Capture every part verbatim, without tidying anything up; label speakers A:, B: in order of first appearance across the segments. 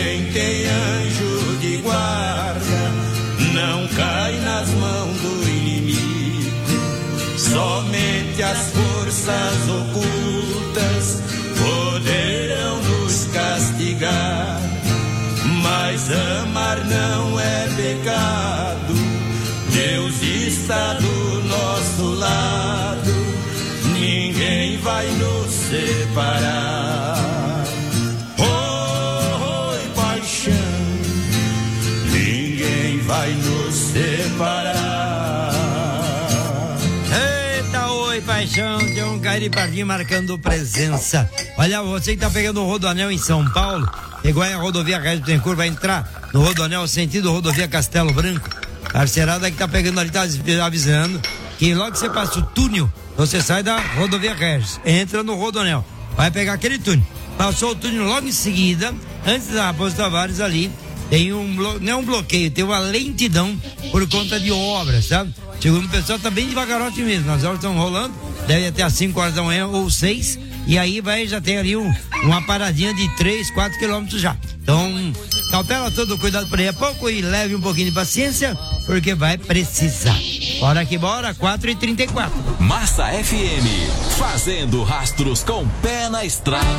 A: quem tem anjo de guarda não cai nas mãos do inimigo. Somente as forças ocultas poderão nos castigar, mas amar não é pecado. Deus está do nosso lado, ninguém vai nos separar. Oh, oh, paixão, ninguém vai nos separar.
B: Eita, oi, paixão, tem um cara de pardinho marcando presença. Olha, você que tá pegando o Rodoanel em São Paulo, igual a rodovia Regis Bittencourt, vai entrar no Rodoanel sentido rodovia Castelo Branco. A arcerada que tá pegando ali tá avisando que logo que você passa o túnel, você sai da rodovia Regis, entra no Rodoanel, vai pegar aquele túnel. Passou o túnel logo em seguida, antes da Raposo Tavares ali, tem um, não é um bloqueio, tem uma lentidão por conta de obras, tá? Segundo o pessoal, tá bem devagarote mesmo, as obras estão rolando, deve até às cinco horas da manhã ou seis, e aí vai, já tem ali um, uma paradinha de três, quatro quilômetros já. Então, cautela todo, cuidado por aí a pouco e leve um pouquinho de paciência, porque vai precisar. Bora que bora, quatro e trinta e quatro.
C: Massa F M, fazendo rastros com o pé na estrada.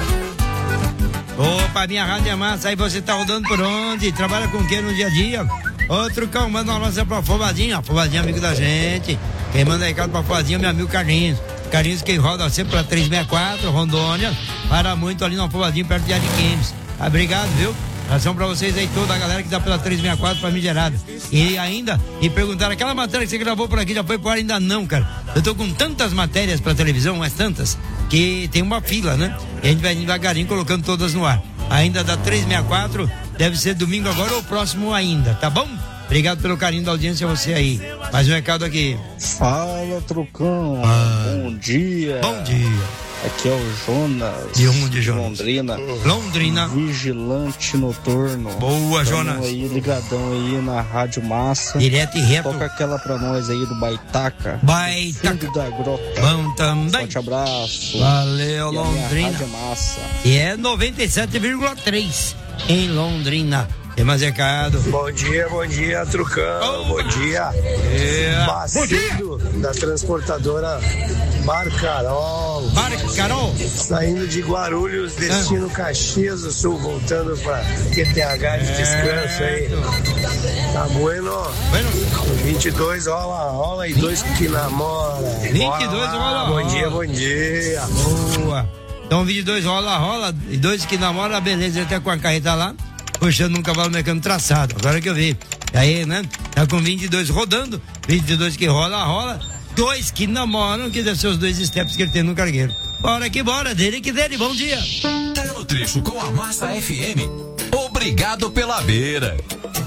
B: Opa, minha rádio é massa, aí você tá rodando por onde? Trabalha com o que no dia a dia? Outro cão, manda uma nossa pra Afobadinho, Afobadinho amigo da gente. Quem manda recado pra Afobadinho é meu amigo Carlinhos. Carlinhos que roda sempre pra trezentos e sessenta e quatro, Rondônia, para muito ali no Afobadinho, perto de Ariquemes. Ah, obrigado, viu? Abração pra vocês aí, toda a galera que dá pela trezentos e sessenta e quatro pra Migerada. E ainda, me perguntaram, aquela matéria que você gravou por aqui já foi pro ar? Ainda não, cara. Eu tô com tantas matérias pra televisão, mas tantas, que tem uma fila, né? E a gente vai devagarinho colocando todas no ar. Ainda da trezentos e sessenta e quatro, deve ser domingo agora ou próximo ainda, tá bom? Obrigado pelo carinho da audiência, você aí. Mais um recado aqui.
D: Fala, Trucão.
B: Ah,
D: bom dia.
B: Bom dia.
D: Aqui é o Jonas.
B: De onde, Jonas?
D: Londrina.
B: Londrina.
D: Vigilante noturno.
B: Boa, Jonas.
D: Tamo aí, ligadão aí na Rádio Massa.
B: Direto e reto.
D: Toca aquela pra nós aí do Baitaca.
B: Baitaca.
D: Fundo da grota.
B: Bom também.
D: Forte abraço.
B: Valeu,
D: e
B: Londrina.
D: Rádio Massa.
B: E é noventa e sete vírgula três em Londrina. Tem mais recado.
E: Bom dia, bom dia, Trucão. Oh, bom dia.
B: Yeah.
E: Bacido da transportadora Barcarol.
B: Barcarol.
E: Saindo de Guarulhos, destino ah. Caxias do Sul, voltando para Q T H de descanso aí. Tá bueno?
B: Bueno.
E: vinte e dois rola, rola e dois que namora.
B: vinte e dois rola,
E: Bom
B: rola.
E: dia, bom dia.
B: Boa. Então vinte e dois rola, rola e dois que namora, beleza, até com a carreta lá. Puxando um cavalo mecânico traçado, agora que eu vi. Aí, né? Tá com vinte e dois rodando, vinte e dois que rola, rola, dois que namoram, que deve ser os dois steps que ele tem no cargueiro. Bora que bora, dele que dele, bom dia.
C: Tá no trecho com a Massa F M. Obrigado pela beira.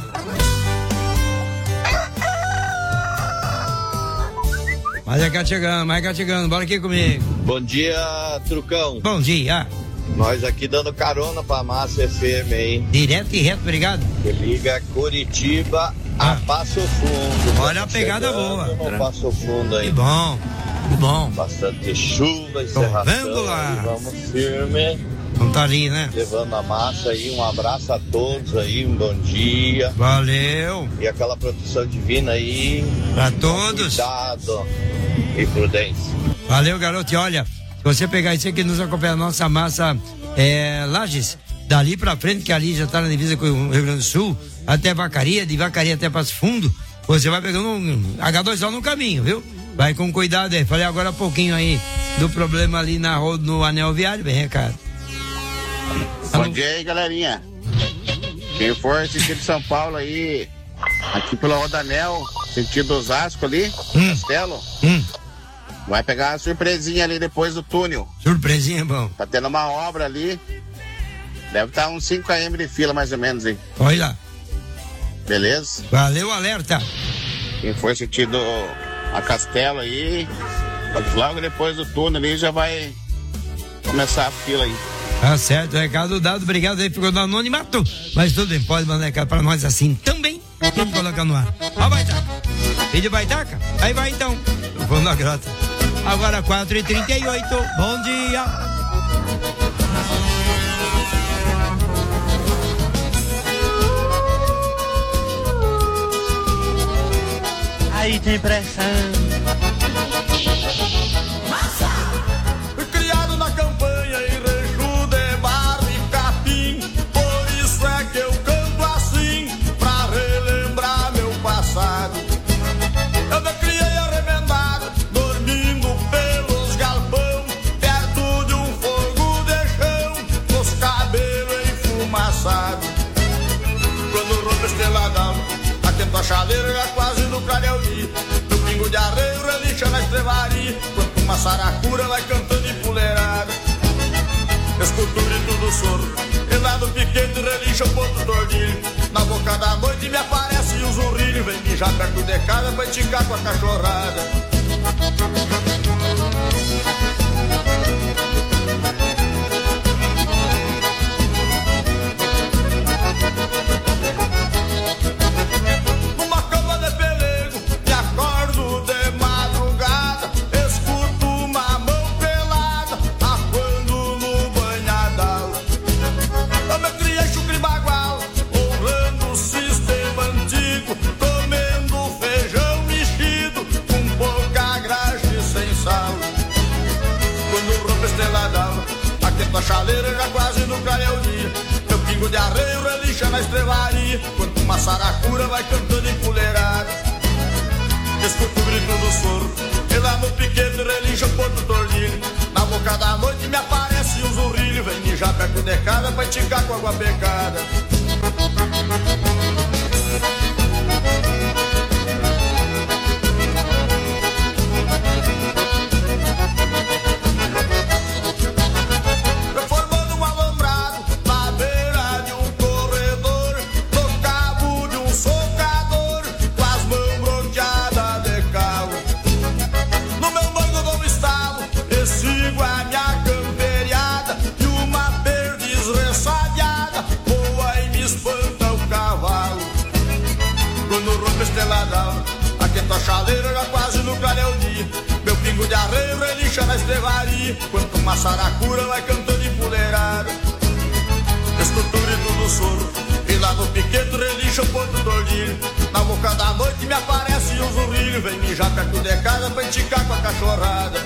B: Mas é cá chegando, mas é cá chegando, bora aqui comigo.
F: Bom dia, Trucão.
B: Bom dia.
F: Nós aqui dando carona pra Massa F M aí.
B: Direto e reto, obrigado.
F: Que liga Curitiba ah. a Passo Fundo.
B: Olha a pegada boa.
F: No Passo Fundo aí.
B: Que bom, que bom.
F: Bastante chuva e
B: Tô
F: serração.
B: vendo lá.
F: Aí, vamos firme.
B: Não tá ali, né?
F: Levando a massa aí, um abraço a todos aí, um bom dia.
B: Valeu.
F: E aquela proteção divina aí.
B: Pra todos.
F: Cuidado e prudência.
B: Valeu, garoto. E olha, se você pegar isso aqui, nos acompanha a nossa massa é, Lages, dali pra frente, que ali já tá na divisa com o Rio Grande do Sul, até Vacaria, de Vacaria até Passo Fundo, você vai pegando um agá dois ó no caminho, viu? Vai com cuidado aí. Falei agora há pouquinho aí do problema ali na, no anel viário, bem recado.
G: Bom dia aí, galerinha. Quem for sentido São Paulo aí, aqui pelo Rodanel, sentido Osasco ali, hum. Castelo,
B: hum.
G: vai pegar uma surpresinha ali depois do túnel.
B: Surpresinha, bom.
G: Tá tendo uma obra ali, deve estar uns cinco quilômetros de fila mais ou menos aí.
B: Olha lá.
G: Beleza?
B: Valeu, alerta.
G: Quem for sentido a Castelo aí, logo depois do túnel ali já vai começar a fila aí.
B: Tá certo, recado dado, obrigado aí, ficou no anonimato, mas tudo bem, pode mandar recado pra nós assim também, vamos colocar no ar. Ó, Baitaca, vídeo Baitaca, aí vai então, vamos na grota. Agora quatro e trinta e oito, bom dia.
H: impressão.
A: Fui criado na campanha em rancho de barro e capim, por isso é que eu canto assim, pra relembrar meu passado. Eu me criei arremendado, dormindo pelos galpão, perto de um fogo de chão, com os cabelos enfumaçados. Quando rompe a estrela d'alva, atento a chaleira já quase no clareio. No pingo de arreio relincha na estrevaria, quando uma saracura vai cantando empoleirada. Escuto o grito do soro, e lá no piquete relincha o ponto do ordilho. Na boca da noite me aparece o zurrilho, vem mijar perto de casa pra esticar com a cachorrada. A chaleira já quase no clareio dia, meu pingo de arreio relincha na estrevaria, quando uma saracura vai cantando empoleirada. Escuto o grito do soro, e lá no piquete relincha o ponto do ordilho. Na boca da noite me aparece um zurrilho, vem mijar perto de casa pra esticar com água pecada. Aquento a chaleira já quase no clareio dia, meu pingo de arreio relincha na estrevaria, quando uma saracura vai cantando empoleirada. Escuto o grito do soro, e lá no piquete relincha o ponto do ordilho. Na boca da noite me aparece um zurrilho, vem mijar perto de casa pra esticar com a cachorrada.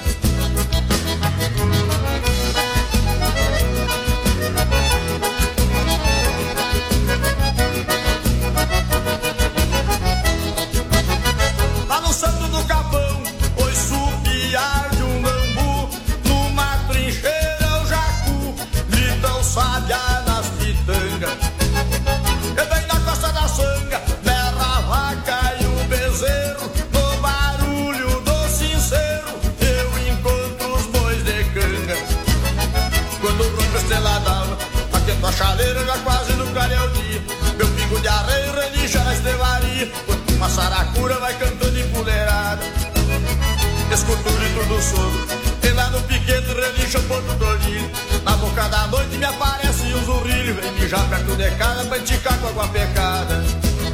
A: A chaleira já quase no clareio dia, meu pingo de arreio relincha na estrevaria, quando uma saracura vai cantando empoleirada. Escuto o grito do soro, e lá no piquete relincha o ponto do ordilho. Na boca da noite me aparece um zurrilho, vem mijar perto de casa pra esticar com água pecada.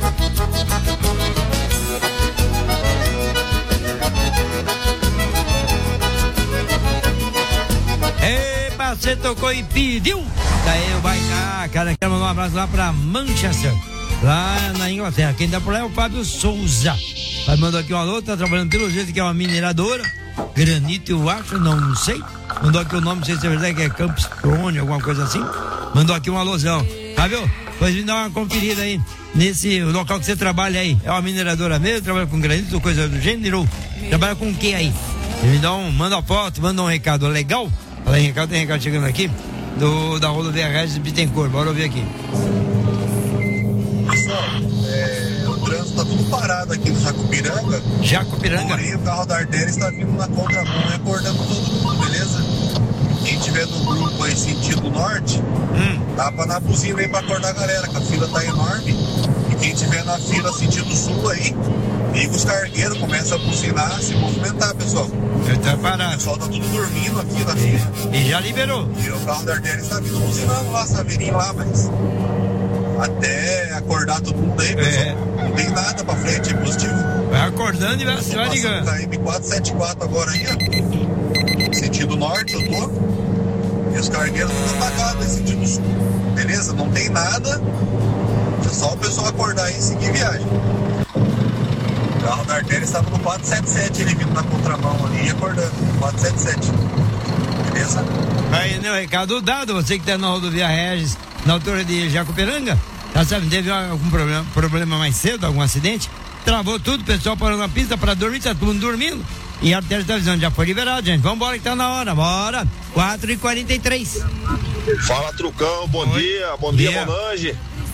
B: Epa, você tocou e pediu. Daí vai cá, cara, quero mandar um abraço lá pra Manchester, lá na Inglaterra. Quem tá por lá é o Fábio Souza. Vai mandar aqui um alô, tá trabalhando pelo jeito que é uma mineradora, granito eu acho, não sei. Mandou aqui o nome, não sei se é verdade, que é Campos Prone, alguma coisa assim. Mandou aqui um alôzão. Fábio, depois me dá uma conferida aí nesse local que você trabalha aí. É uma mineradora mesmo, trabalha com granito, coisa do gênero? Trabalha com o que aí? Me dá um, manda uma foto, manda um recado legal. Fala aí, recado, tem recado chegando aqui. Do, da rodovia Regis Bittencourt, bora ouvir aqui.
I: Pessoal, é, o trânsito tá tudo parado aqui no Jacupiranga.
B: Jacupiranga?
I: Porém, o carro da Artéria está vindo na contramão e acordando todo mundo, beleza? Quem tiver no grupo aí sentido norte, hum. dá pra dar buzina aí pra acordar a galera, que a fila tá enorme. E quem tiver na fila sentido sul aí, liga os cargueiros, começa a buzinar, se movimentar, pessoal.
B: Tá parado.
I: O pessoal tá tudo dormindo aqui na fila.
B: E já liberou.
I: E o carro da Artéria está vindo buzinando lá, Saveirinho lá, mas até acordar todo mundo aí, pessoal. É. Não tem nada pra frente, é positivo.
B: Vai acordando e vai, vai ligando.
I: Tá M quatrocentos e setenta e quatro agora aí, ó. Sentido norte, eu tô. E os cargueiros tudo apagados em sentido sul. Beleza? Não tem nada. É só o pessoal acordar aí e seguir viagem. carro da artéria estava no quatro sete sete, ele vindo na contramão ali e acordando, quatro sete sete. Beleza?
B: Aí, né, o recado dado, você que tá na rodovia Regis, na altura de Jacuperanga, tá sabendo, teve algum problema, problema mais cedo, algum acidente, travou tudo, o pessoal parou na pista pra dormir, tá todo mundo dormindo, e a artéria tá dizendo, já foi liberado, gente, vambora que tá na hora, bora, quatro e quarenta e três.
H: Fala, Trucão, bom
B: Oi.
H: dia, bom dia, dia. Monange.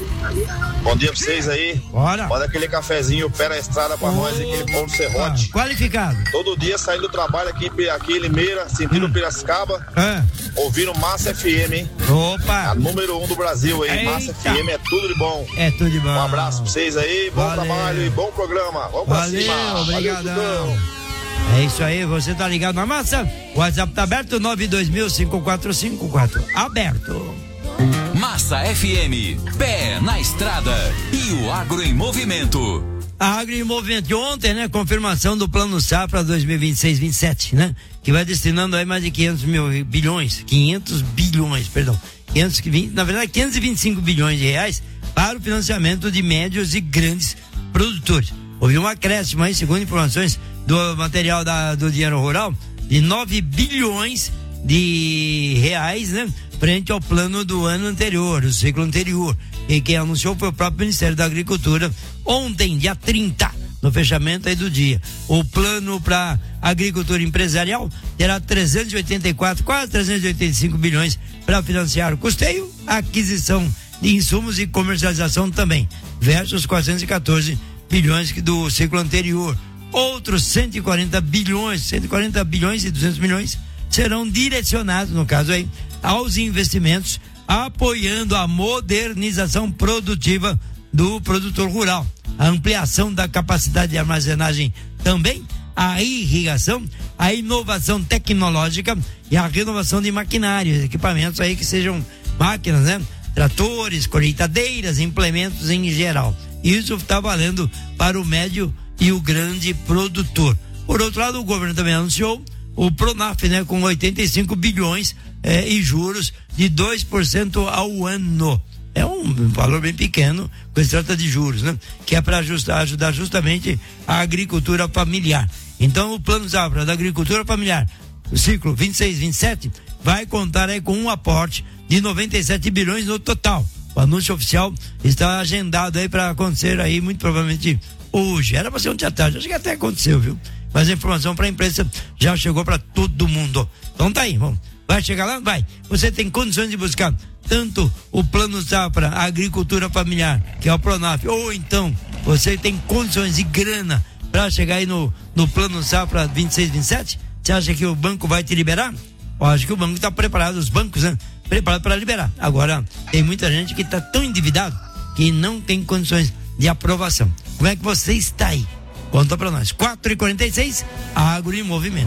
H: Bom dia pra vocês aí.
B: Bora.
H: Manda aquele cafezinho pé na estrada pra oh. nós, aquele pão de serrote.
B: Ah, qualificado.
H: Todo dia saindo do trabalho aqui, aqui em Limeira, sentindo hum. Piracicaba, é. ouvindo Massa F M, hein?
B: Opa!
H: A número um do Brasil aí,
B: Eita.
H: Massa F M é tudo de bom.
B: É tudo de bom.
H: Um abraço pra vocês aí, bom
B: Valeu.
H: trabalho e bom programa. Vamos
B: Valeu,
H: pra cima.
B: Obrigadão.
H: Valeu,
B: é isso aí, você tá ligado na Massa? O WhatsApp tá aberto, nove dois mil, cinco quatro cinco quatro. Aberto.
C: Massa F M, pé na estrada e o agro em movimento.
B: A agro em movimento de ontem, né? Confirmação do Plano Safra dois mil e vinte e seis, vinte e sete, né? Que vai destinando aí mais de quinhentos mil bilhões, quinhentos bilhões, perdão, quinhentos e vinte, na verdade quinhentos e vinte e cinco bilhões de reais para o financiamento de médios e grandes produtores. Houve um acréscimo aí, segundo informações do material da, do Dinheiro Rural, de nove bilhões de reais, né? Frente ao plano do ano anterior, do ciclo anterior. E quem anunciou foi o próprio Ministério da Agricultura ontem, dia trinta, no fechamento aí do dia. O plano para agricultura empresarial terá trezentos e oitenta e quatro, quase trezentos e oitenta e cinco bilhões para financiar o custeio, aquisição de insumos e comercialização também, versus quatrocentos e quatorze bilhões do ciclo anterior. Outros cento e quarenta bilhões, cento e quarenta bilhões e duzentos milhões serão direcionados, no caso aí, aos investimentos, apoiando a modernização produtiva do produtor rural, a ampliação da capacidade de armazenagem também, a irrigação, a inovação tecnológica e a renovação de maquinários, equipamentos aí que sejam máquinas, né? Tratores, colheitadeiras, implementos em geral. Isso está valendo para o médio e o grande produtor. Por outro lado, o governo também anunciou o Pronaf, né, com oitenta e cinco bilhões eh, e juros de dois por cento ao ano. É um valor bem pequeno, quando se trata de juros, né? Que é para ajudar justamente a agricultura familiar. Então, o Plano Safra da Agricultura Familiar, o ciclo vinte e seis, vinte e sete, vai contar aí com um aporte de noventa e sete bilhões no total. O anúncio oficial está agendado aí para acontecer aí, muito provavelmente hoje. Era para ser ontem à tarde, acho que até aconteceu, viu? Mas a informação para a imprensa já chegou para todo mundo. Então tá aí, vamos. Vai chegar lá? Vai. Você tem condições de buscar tanto o Plano Safra, a agricultura familiar, que é o Pronaf, ou então você tem condições de grana para chegar aí no, no Plano Safra vinte e seis, vinte e sete? Você acha que o banco vai te liberar? Eu acho que o banco está preparado, os bancos, né? Preparado para liberar. Agora, tem muita gente que está tão endividado que não tem condições de aprovação. Como é que você está aí? Conta pra nós. quatro e quarenta e seis, Agro em Movimento.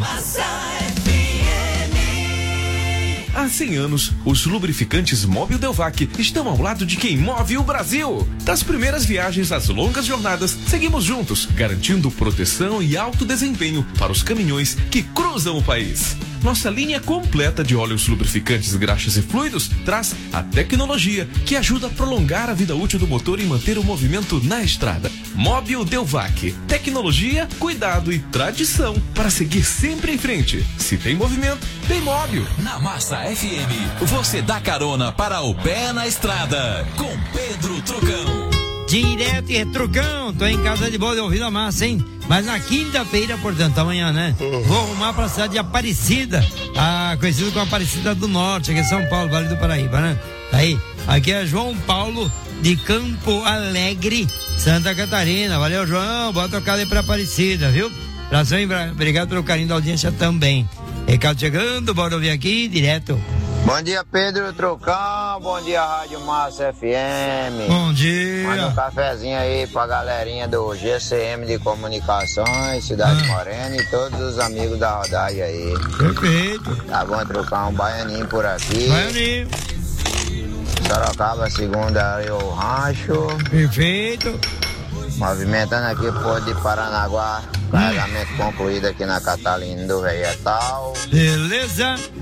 J: Há cem anos, os lubrificantes Mobil Delvac estão ao lado de quem move o Brasil. Das primeiras viagens às longas jornadas, seguimos juntos, garantindo proteção e alto desempenho para os caminhões que cruzam o país. Nossa linha completa de óleos lubrificantes, graxas e fluidos traz a tecnologia que ajuda a prolongar a vida útil do motor e manter o movimento na estrada. Mobil Delvac. Tecnologia, cuidado e tradição para seguir sempre em frente. Se tem movimento, tem Mobil.
C: Na Massa F M, você dá carona para o pé na estrada com Pedro Trucão.
B: Direto e Trucão, tô em casa de boa de ouvir a massa, hein? Mas na quinta-feira, portanto, amanhã, né? Vou arrumar pra cidade de Aparecida, a, conhecido como Aparecida do Norte, aqui em São Paulo, Vale do Paraíba, né? Aí, aqui é João Paulo de Campo Alegre, Santa Catarina. Valeu, João, bota o cara aí pra Aparecida, viu? Abração, obrigado pelo carinho da audiência também. Recado chegando, bora ouvir aqui, direto.
K: Bom dia, Pedro Trucão. Bom dia, Rádio Massa F M.
B: Bom dia.
K: Manda um cafezinho aí pra galerinha do G C M de Comunicações, Cidade ah. Morena e todos os amigos da rodagem aí.
B: Perfeito.
K: Tá bom, Trucão? Um baianinho por aqui.
B: Baianinho.
K: Sorocaba, segunda aí o rancho.
B: Perfeito.
K: Movimentando aqui por de Paranaguá. Carregamento hum. concluído aqui na Catalina do Vegetal.
B: Beleza.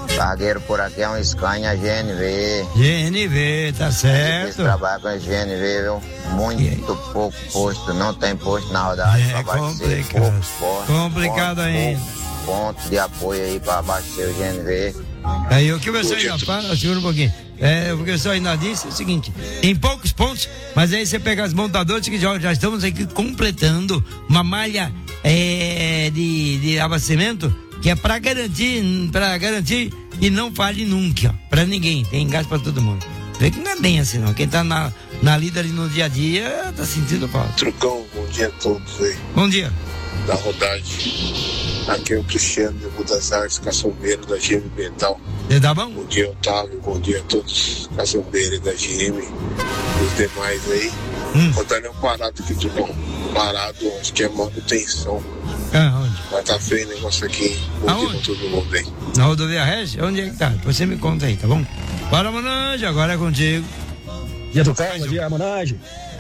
K: Cargueiro por aqui é um Scania G N V.
B: G N V, tá certo.
K: Trabalha com a G N V, viu? Muito pouco posto, não tem posto na rodagem.
B: É complicado. Posto, complicado ponto, ainda.
K: Ponto de apoio aí pra abastecer o G N V.
B: Aí o que você ainda fala, segura um pouquinho. É, o que você ainda disse é o seguinte: tem poucos pontos, mas aí você pega as montadoras que já, já estamos aqui completando uma malha é, de, de abastecimento que é pra garantir, pra garantir e não falhe nunca, ó, pra ninguém, tem gás pra todo mundo. Vê que não é bem assim não, quem tá na, na lida ali no dia a dia tá sentindo falta.
I: Trucão, bom dia a todos aí.
B: Bom dia.
I: Da rodagem, aqui é o Cristiano de Budas Artes, caçambeiro da G M Metal.
B: Você tá bom?
I: Bom dia, Otávio, bom dia a todos caçambeiros da G M e os demais aí. Hum. O Daniel parado aqui, Trucão, parado, acho que é manutenção.
B: Ah, onde?
I: Vai tá feio o negócio aqui. Bom dia pra todo mundo aí.
B: Na rodovia Regi? Onde é que tá? Depois você me conta aí, tá bom? Bora, Monange, agora é contigo.
L: Dia do carro, dia, Monange.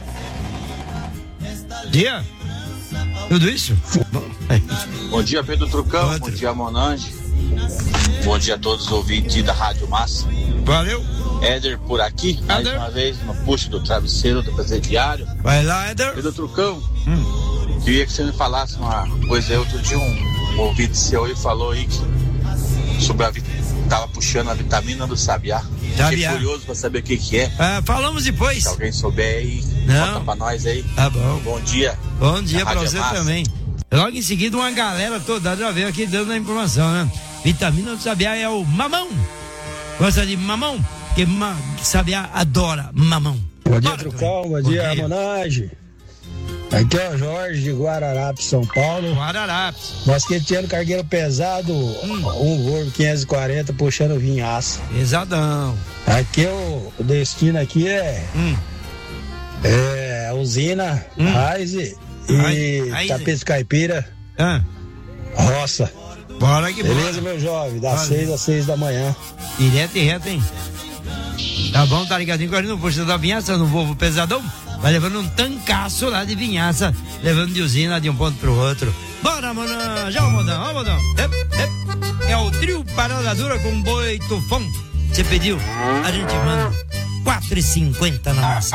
B: Dia? Tudo isso?
M: Bom dia, Pedro Trucão. Outro. Bom dia, Monange. Bom dia a todos os ouvintes da Rádio Massa.
B: Valeu.
M: Éder por aqui, mais Éder. Uma vez no puxo do travesseiro do presidiário.
B: Vai lá, Éder.
M: Pedro Trucão. Hum. Queria que você me falasse uma coisa aí. Outro dia um, um ouvinte seu aí falou aí que sobre a tava puxando a vitamina do sabiá. Fiquei curioso pra saber o que que é.
B: Ah, falamos depois.
M: Se alguém souber aí,
B: Não.
M: conta pra nós aí.
B: Tá bom.
M: Bom dia.
B: Bom dia pra você também. Logo em seguida, uma galera toda já veio aqui dando a informação, né? Vitamina do sabiá é o mamão. Gosta de mamão? Porque ma... sabiá adora mamão.
L: Bom dia, Trucão. Bom dia, Monange. Aqui é o Jorge de Guararapes, São Paulo.
B: Guararapes.
L: Mosqueteiro, cargueiro pesado, hum. um Volvo quinhentos e quarenta puxando vinhaça.
B: Pesadão.
L: Aqui é o, o destino aqui é, hum. é usina, hum. Raize e tapete caipira,
B: ah.
L: roça.
B: Bora que
L: Beleza,
B: bora.
L: meu jovem, das seis às seis da manhã.
B: Direto e reto, hein? Tá bom, tá ligadinho com a gente no posto da vinhaça, no Volvo pesadão. Vai levando um tancaço lá de vinhaça, levando de usina de um ponto pro outro. Bora, Monão! Já o Modão, ó, Modão! É o trio Parada Dura com boi tufão. Você pediu? A gente manda quatro e cinquenta na massa.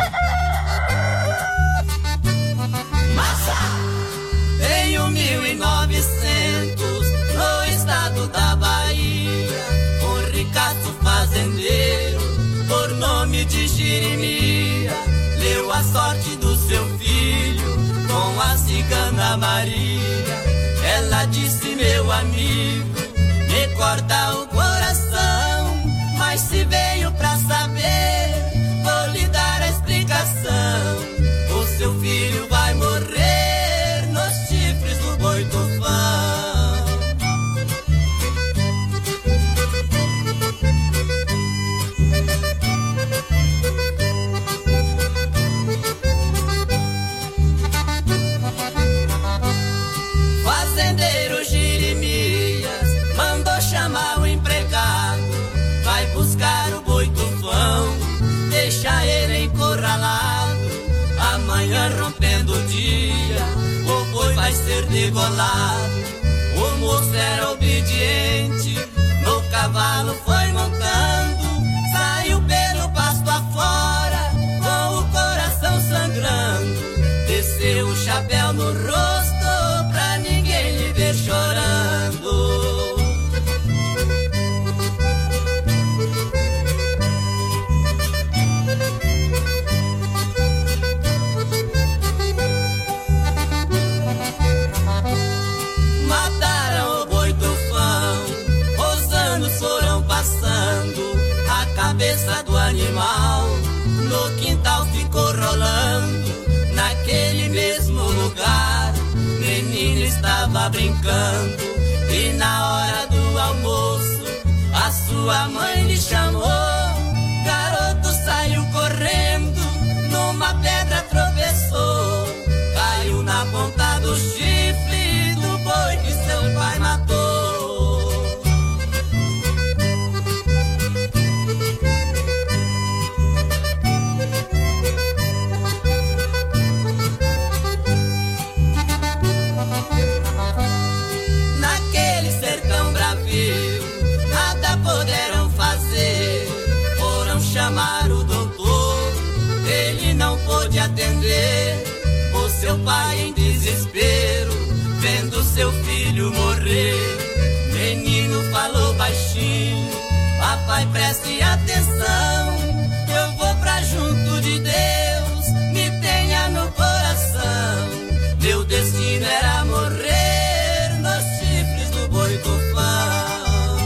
N: Massa! Tenho mil e novecentos no estado da Bahia. Um ricaço fazendeiro, por nome de Jeremias. Leu a sorte do seu filho com a cigana Maria. Ela disse, meu amigo, me corta o coração, mas se veio pra saber, vou lhe dar a explicação. O seu filho vai morrer nos chifres do boi tufão. Fazendeiro Jeremias mandou chamar o empregado, vai buscar o boi tufão, deixa ele encurralado. Amanhã rompendo o dia, o boi vai ser degolado. O moço era obediente, no cavalo foi montando, saiu pelo pasto afora, com o coração sangrando. Desceu o chapéu no rosto, pra ninguém lhe ver chorando. Mataram o boi tufão, os anos foram passando, a cabeça do animal no quintal ficou rolando. Naquele mesmo lugar, menino estava brincando, e na hora do almoço a sua mãe lhe chamou. Garoto saiu correndo, numa pedra tropeçou, caiu na ponta do chifre do boi que seu pai matou. Naquele sertão bravio, nada poder ele não pôde atender o seu pai em desespero, vendo seu filho morrer. Menino falou baixinho: papai, preste atenção, eu vou pra junto de Deus, me tenha no coração. Meu destino era morrer nos chifres do boi tufão.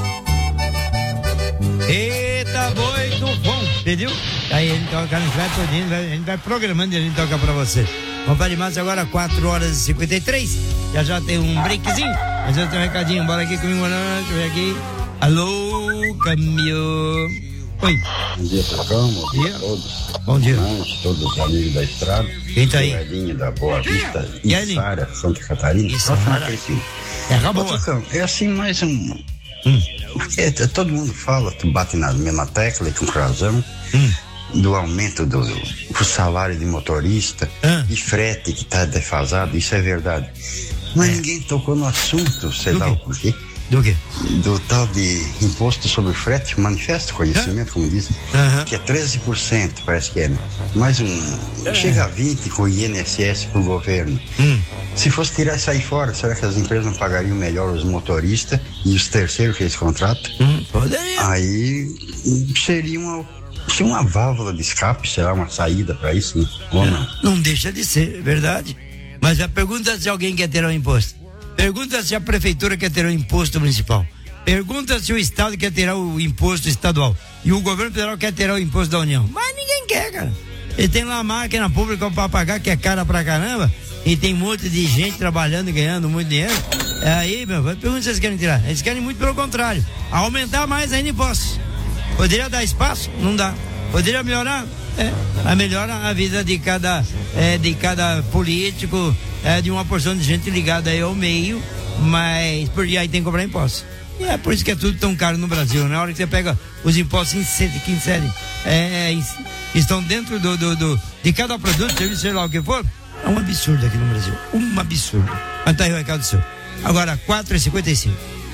B: Eita, boi tufão, entendeu? Aí a gente toca no flat todinho, a gente vai programando e a gente toca pra você. Compadre Márcio, agora quatro horas e cinquenta e três, já já tem um breakzinho, mas eu tenho um recadinho, bora aqui comigo, deixa eu ver aqui. Alô, caminhão. Oi.
O: Bom dia, Trocão. Bom dia a todos.
B: Bom dia.
O: Irmãos, todos os amigos da estrada.
B: Quem tá aí?
O: Elinho da Boa Vista,
B: E aí,
O: Içara, Santa Catarina.
B: Içara. É, acabou.
O: Trocão, é assim mais um...
B: Hum.
O: Porque todo mundo fala, tu bate na mesma tecla e com razão,
B: hum.
O: do aumento do, do salário de motorista
B: ah.
O: e frete que tá defasado, isso é verdade. Mas é. ninguém tocou no assunto, sei
B: do
O: lá
B: quê?
O: o porquê.
B: Do quê?
O: Do tal de imposto sobre frete, manifesto conhecimento, como dizem,
B: uhum.
O: que é treze por cento, parece que é, né? Mais um, é. chega a vinte por cento com o I N S S pro governo.
B: Hum.
O: Se fosse tirar isso aí fora, será que as empresas não pagariam melhor os motoristas e os terceiros que eles contratam?
B: Hum, poderia.
O: Aí seria uma, seria uma válvula de escape, será uma saída para isso, né? Ou não?
B: Não deixa de ser, é verdade. Mas a pergunta é se alguém quer ter um imposto. Pergunta se a prefeitura quer ter o imposto municipal. Pergunta se o estado quer ter o imposto estadual. E o governo federal quer ter o imposto da União. Mas ninguém quer, cara. Ele tem lá a máquina pública para pagar, que é cara pra caramba. E tem um monte de gente trabalhando e ganhando muito dinheiro. Aí, meu, pergunta se eles querem tirar. Eles querem muito pelo contrário. Aumentar mais ainda impostos. Poderia dar espaço? Não dá. Poderia melhorar? É. Mas melhora a vida de cada, é, de cada político, é, de uma porção de gente ligada aí ao meio, mas porque aí tem que cobrar impostos. E é por isso que é tudo tão caro no Brasil. Na hora que você pega os impostos que inserem, é, estão dentro do, do, do, de cada produto, serviço, sei lá o que for, é um absurdo aqui no Brasil. Um absurdo. Mas tá aí o recado seu. Agora, quatro e cinquenta e cinco.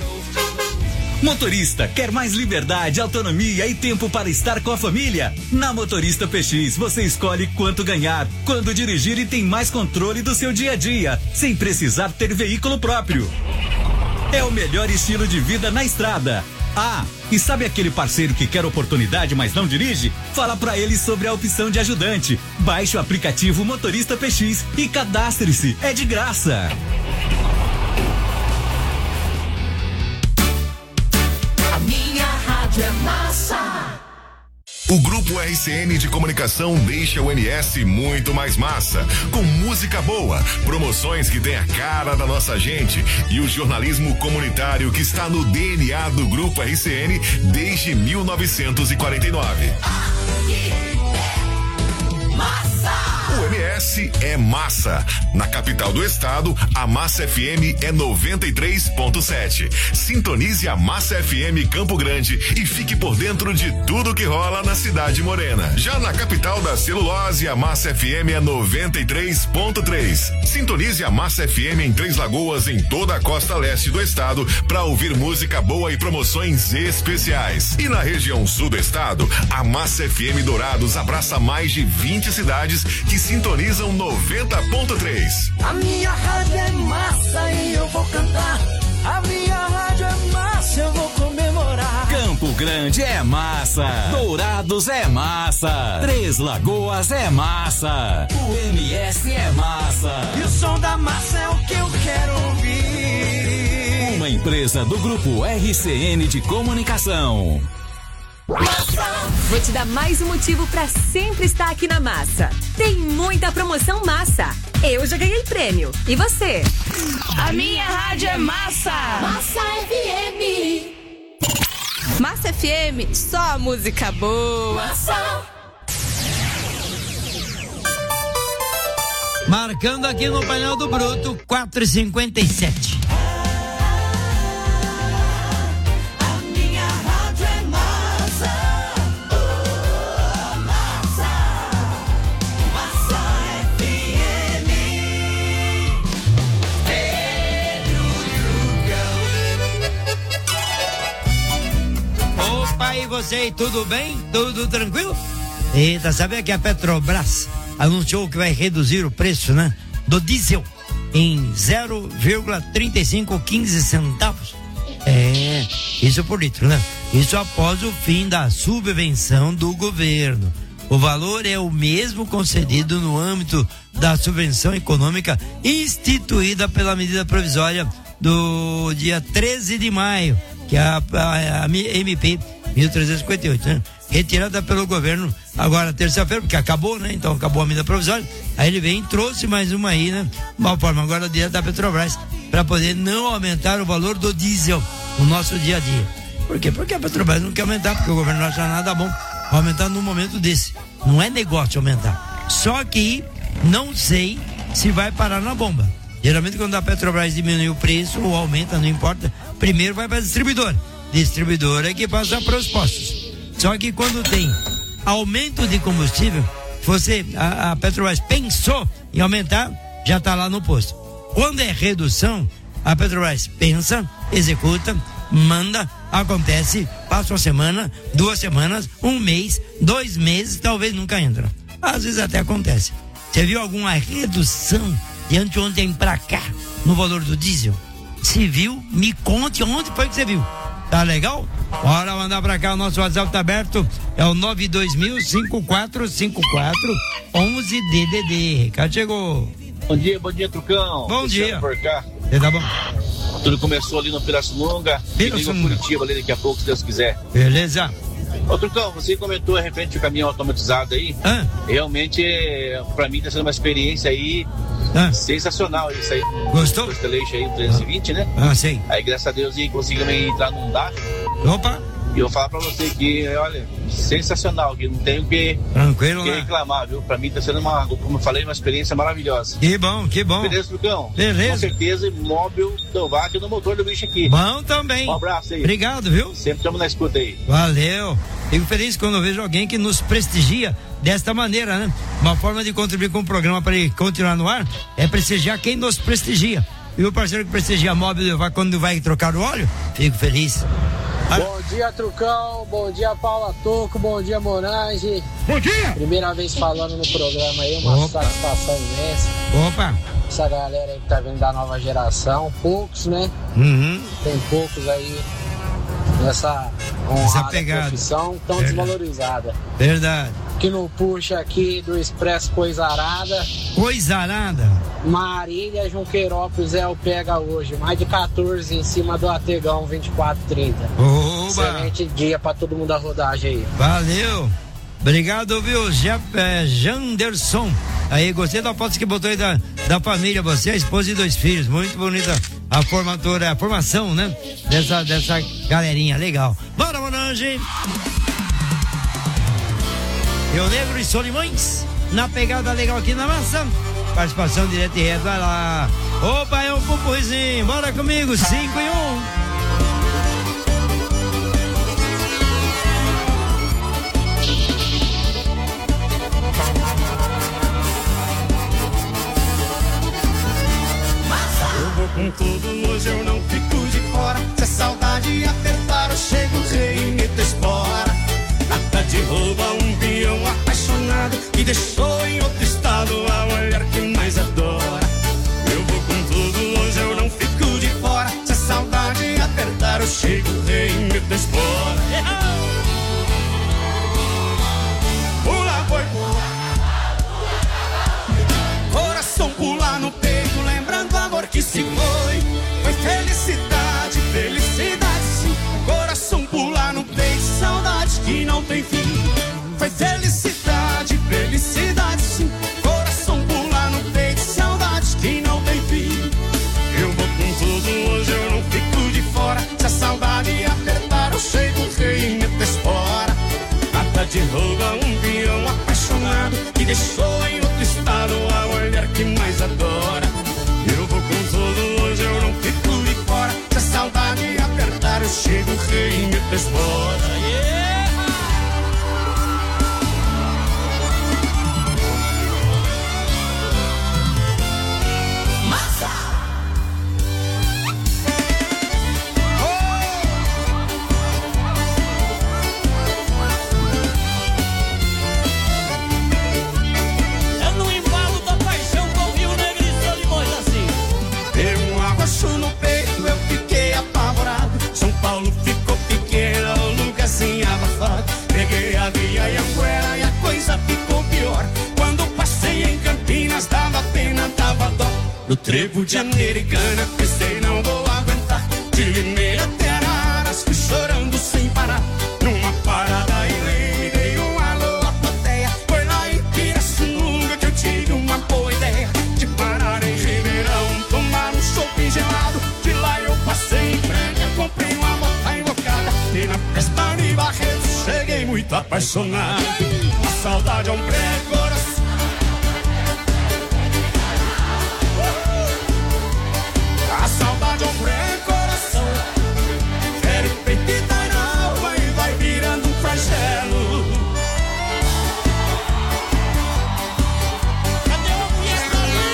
P: Motorista, quer mais liberdade, autonomia e tempo para estar com a família? Na Motorista P X, você escolhe quanto ganhar, quando dirigir e tem mais controle do seu dia a dia, sem precisar ter veículo próprio. É o melhor estilo de vida na estrada. Ah, e sabe aquele parceiro que quer oportunidade, mas não dirige? Fala pra ele sobre a opção de ajudante. Baixe o aplicativo Motorista P X e cadastre-se, é de graça.
N: É massa.
Q: O Grupo R C N de Comunicação deixa o M S muito mais massa, com música boa, promoções que tem a cara da nossa gente e o jornalismo comunitário que está no D N A do Grupo R C N desde mil novecentos e quarenta e nove.
N: Massa!
Q: O M S é massa. Na capital do estado, a Massa F M é noventa e três ponto sete. Sintonize a Massa F M Campo Grande e fique por dentro de tudo que rola na cidade morena. Já na capital da celulose, a Massa F M é noventa e três ponto três. Sintonize a Massa F M em Três Lagoas, em toda a costa leste do estado, para ouvir música boa e promoções especiais. E na região sul do estado, a Massa F M Dourados abraça mais de vinte cidades que sintonizam noventa ponto três.
N: A minha rádio é massa e eu vou cantar. A minha rádio é massa, eu vou comemorar.
P: Campo Grande é massa. Dourados é massa. Três Lagoas é massa. O M S é massa.
N: E o som da massa é o que eu quero ouvir.
P: Uma empresa do Grupo R C N de Comunicação.
R: Vou te dar mais um motivo pra sempre estar aqui na Massa. Tem muita promoção massa. Eu já ganhei prêmio. E você?
N: A minha rádio é massa. Massa F M.
R: Massa F M, só música boa.
N: Massa.
B: Marcando aqui no painel do Bruto, quatro e cinquenta e sete. E você, tudo bem? Tudo tranquilo? Eita, sabia que a Petrobras anunciou que vai reduzir o preço, né, do diesel em zero vírgula trinta e cinco quinze centavos? É, isso por litro, né? Isso após o fim da subvenção do governo. O valor é o mesmo concedido no âmbito da subvenção econômica instituída pela medida provisória do dia treze de maio, que é a, a, a M P mil trezentos e cinquenta e oito, né? Retirada pelo governo agora terça-feira, porque acabou, né? Então acabou a medida provisória. Aí ele vem e trouxe mais uma aí, né? Uma forma agora direto da Petrobras, para poder não aumentar o valor do diesel no nosso dia a dia. Por quê? Porque a Petrobras não quer aumentar, porque o governo não acha nada bom aumentar num momento desse. Não é negócio aumentar. Só que não sei se vai parar na bomba. Geralmente quando a Petrobras diminui o preço ou aumenta, não importa, primeiro vai para a distribuidora. Distribuidora é que passa para os postos. Só que quando tem aumento de combustível, você, a, a Petrobras pensou em aumentar, já está lá no posto. Quando é redução, a Petrobras pensa, executa, manda, acontece, passa uma semana, duas semanas, um mês, dois meses, talvez nunca entra. Às vezes até acontece. Você viu alguma redução de anteontem pra cá no valor do diesel? Se viu, me conte onde foi que você viu. Tá legal? Bora mandar pra cá, o nosso WhatsApp tá aberto, é o nove dois mil, cinco quatro cinco quatro, onze D D D. Recado chegou.
M: Bom dia, bom dia, Trucão.
B: Bom dia.
M: Por cá.
B: Tá bom.
M: Tudo começou ali no Pirassununga, e liga Curitiba ali daqui a pouco, se Deus quiser.
B: Beleza.
M: Ô, Trucão, você comentou a repente o caminhão automatizado aí.
B: Ah.
M: Realmente, pra mim, tá sendo uma experiência aí ah. sensacional isso aí.
B: Gostou?
M: O Esteleixo aí, o trezentos e vinte, né?
B: Ah, sim.
M: Aí, graças a Deus, conseguimos entrar num D A F.
B: Opa!
M: E eu vou falar pra você que, olha, sensacional, que não tenho o que,
B: Tranquilo,
M: que
B: né?
M: reclamar, viu? Pra mim tá sendo uma, como eu falei, uma experiência maravilhosa.
B: Que bom, que bom.
M: Beleza, Trucão?
B: Beleza.
M: Com certeza, móvel do vácuo no motor do bicho aqui.
B: Bom também.
M: Um abraço aí.
B: Obrigado, viu?
M: Sempre estamos na escuta aí.
B: Valeu. Fico feliz quando eu vejo alguém que nos prestigia desta maneira, né? Uma forma de contribuir com o programa para ele continuar no ar é prestigiar quem nos prestigia. E o parceiro que prestigia a móvel quando vai trocar o óleo, fico feliz.
S: Bom dia, Trucão. Bom dia, Paula Toco. Bom dia, Morange.
B: Bom dia.
S: Primeira vez falando no programa aí, uma Opa. satisfação imensa.
B: Opa.
S: Essa galera aí que tá vindo da nova geração, poucos, né?
B: Uhum.
S: Tem poucos aí nessa honrada profissão tão
B: Verdade.
S: desvalorizada.
B: Verdade.
S: Que no puxa aqui do Expresso Coisarada.
B: Coisarada.
S: Marília, Junqueirópolis é o pega hoje. Mais de quatorze em cima do Ategão vinte e quatro trinta.
B: Oba.
S: Excelente dia pra todo mundo da rodagem aí.
B: Valeu. Obrigado, viu, Jeff, é, Janderson. Aí, gostei da foto que botou aí da, da família, você, a esposa e dois filhos. Muito bonita a formatura, a formação, né? Dessa, dessa galerinha, legal. Bora, Monange! Rio Negro e Solimões, na pegada legal aqui na massa. Participação direta e reta, vai lá. Opa, é um pupurrizinho, bora comigo, cinco e um.
A: Com tudo hoje eu não fico de fora. Se a saudade apertar, eu chego, rei e meto espora. Nada de rouba um peão apaixonado que deixou em outro estado a mulher que mais adora. Eu vou com tudo hoje, eu não fico de fora. Se a saudade apertar, eu chego, rei e meto espora. Pula, boi, coração pula no peito, lembrando o amor que se foi. Foi felicidade, felicidade sim. Coração pula no peito, saudade que não tem fim. Foi felicidade, felicidade sim. Coração pula no peito, saudade que não tem fim. Eu vou com tudo hoje, eu não fico de fora. Se a saudade apertar, eu chego, rei e meto espora. Nada de rouba um peão apaixonado que deixou em outro estado a mulher que mais adora. Eu vou com tudo hoje, eu não fico de fora. Se a saudade apertar, eu chego, rei e meto espora. Yeah! do trevo de Americana. Pensei, não vou aguentar, de Limeira até Araras, fui chorando sem parar. Numa parada e me dei um alô à plateia. Foi lá em Pirassununga que eu tive uma boa ideia de parar em Ribeirão, tomar um chopp gelado. De lá eu passei em Franca, comprei uma moto invocada. E na festa de Barretos cheguei muito apaixonado. A saudade é um pré-coração. A saudade é um pré-coração. Quero peito e dói na alma e vai virando um flagelo. Cadê a mulher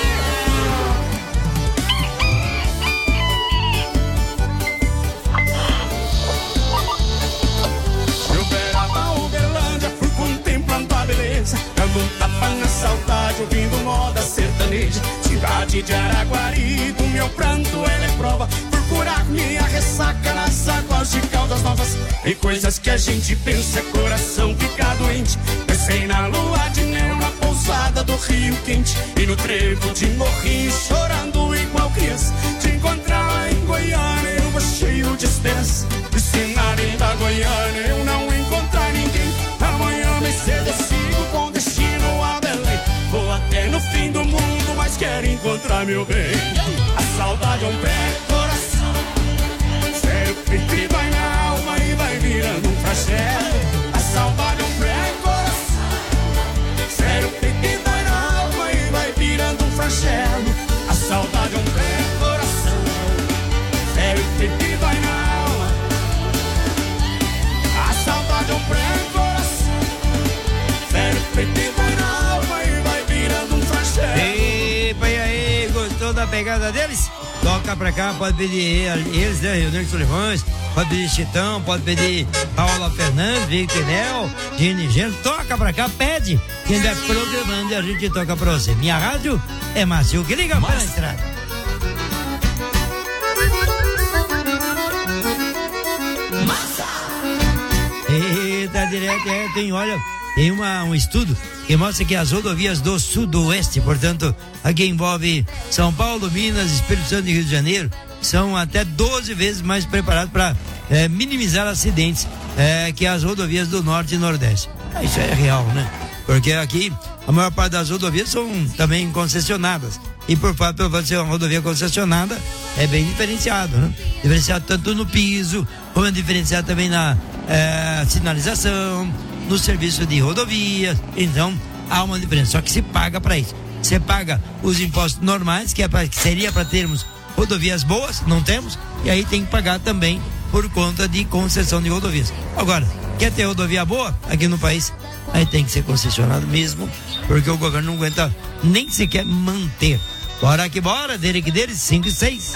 A: ali? Eu beirava Uberlândia, fui contemplando a beleza, dando um tapa na saudade, ouvindo moda sertaneja. Cidade de Araguari, do meu pranto ela é prova. Por curar minha ressaca nas águas de Caldas Novas. Em coisas que a gente pensa, coração fica doente. Pensei na lua de mel, na pousada do Rio Quente. E no trevo de Morrinho, chorando igual criança. Te encontrar lá em Goiânia, eu vou cheio de esperança. E se na linda Goiânia eu não encontrar ninguém, amanhã bem cedo eu sigo com destino a Belém. Vou até no fim do mundo, mas quero encontrar meu bem. A saudade é um pré-coração. Sério, peito e vai na alma e vai virando um flagelo. A saudade é um pré-coração. Sério, peito e vai na alma e vai virando um flagelo. A saudade é um pré-coração. Sério, peito e vai na alma. A saudade é um pré-coração. Sério, peito e vai na alma e vai virando um flagelo.
B: Epa, e aí, gostou da pegada deles? Toca pra cá, pode pedir eles, né? Reunião de Sulivões, pode pedir Chitão, pode pedir Paola Fernandes, Victor Nel, Gini Gênero. Toca pra cá, pede. Quem der programando, a gente toca pra você. Minha rádio é Macio, que liga pra estrada. Massa! Eita, direto, é, tem, olha, tem uma, um estudo que mostra que as rodovias do Sudoeste, portanto, aqui envolve São Paulo, Minas, Espírito Santo e Rio de Janeiro, são até doze vezes mais preparados para é, minimizar acidentes é, que as rodovias do Norte e Nordeste. Isso é real, né? Porque aqui a maior parte das rodovias são também concessionadas. E por fato de ser uma rodovia concessionada, é bem diferenciado, né? Diferenciado tanto no piso, como é diferenciado também na é, sinalização, no serviço de rodovias. Então há uma diferença, só que se paga para isso. Você paga os impostos normais, que, é pra, que seria para termos rodovias boas, não temos, e aí tem que pagar também por conta de concessão de rodovias. Agora, quer ter rodovia boa aqui no país, aí tem que ser concessionado mesmo, porque o governo não aguenta nem sequer manter. Bora que bora, dele que deles, cinco e seis.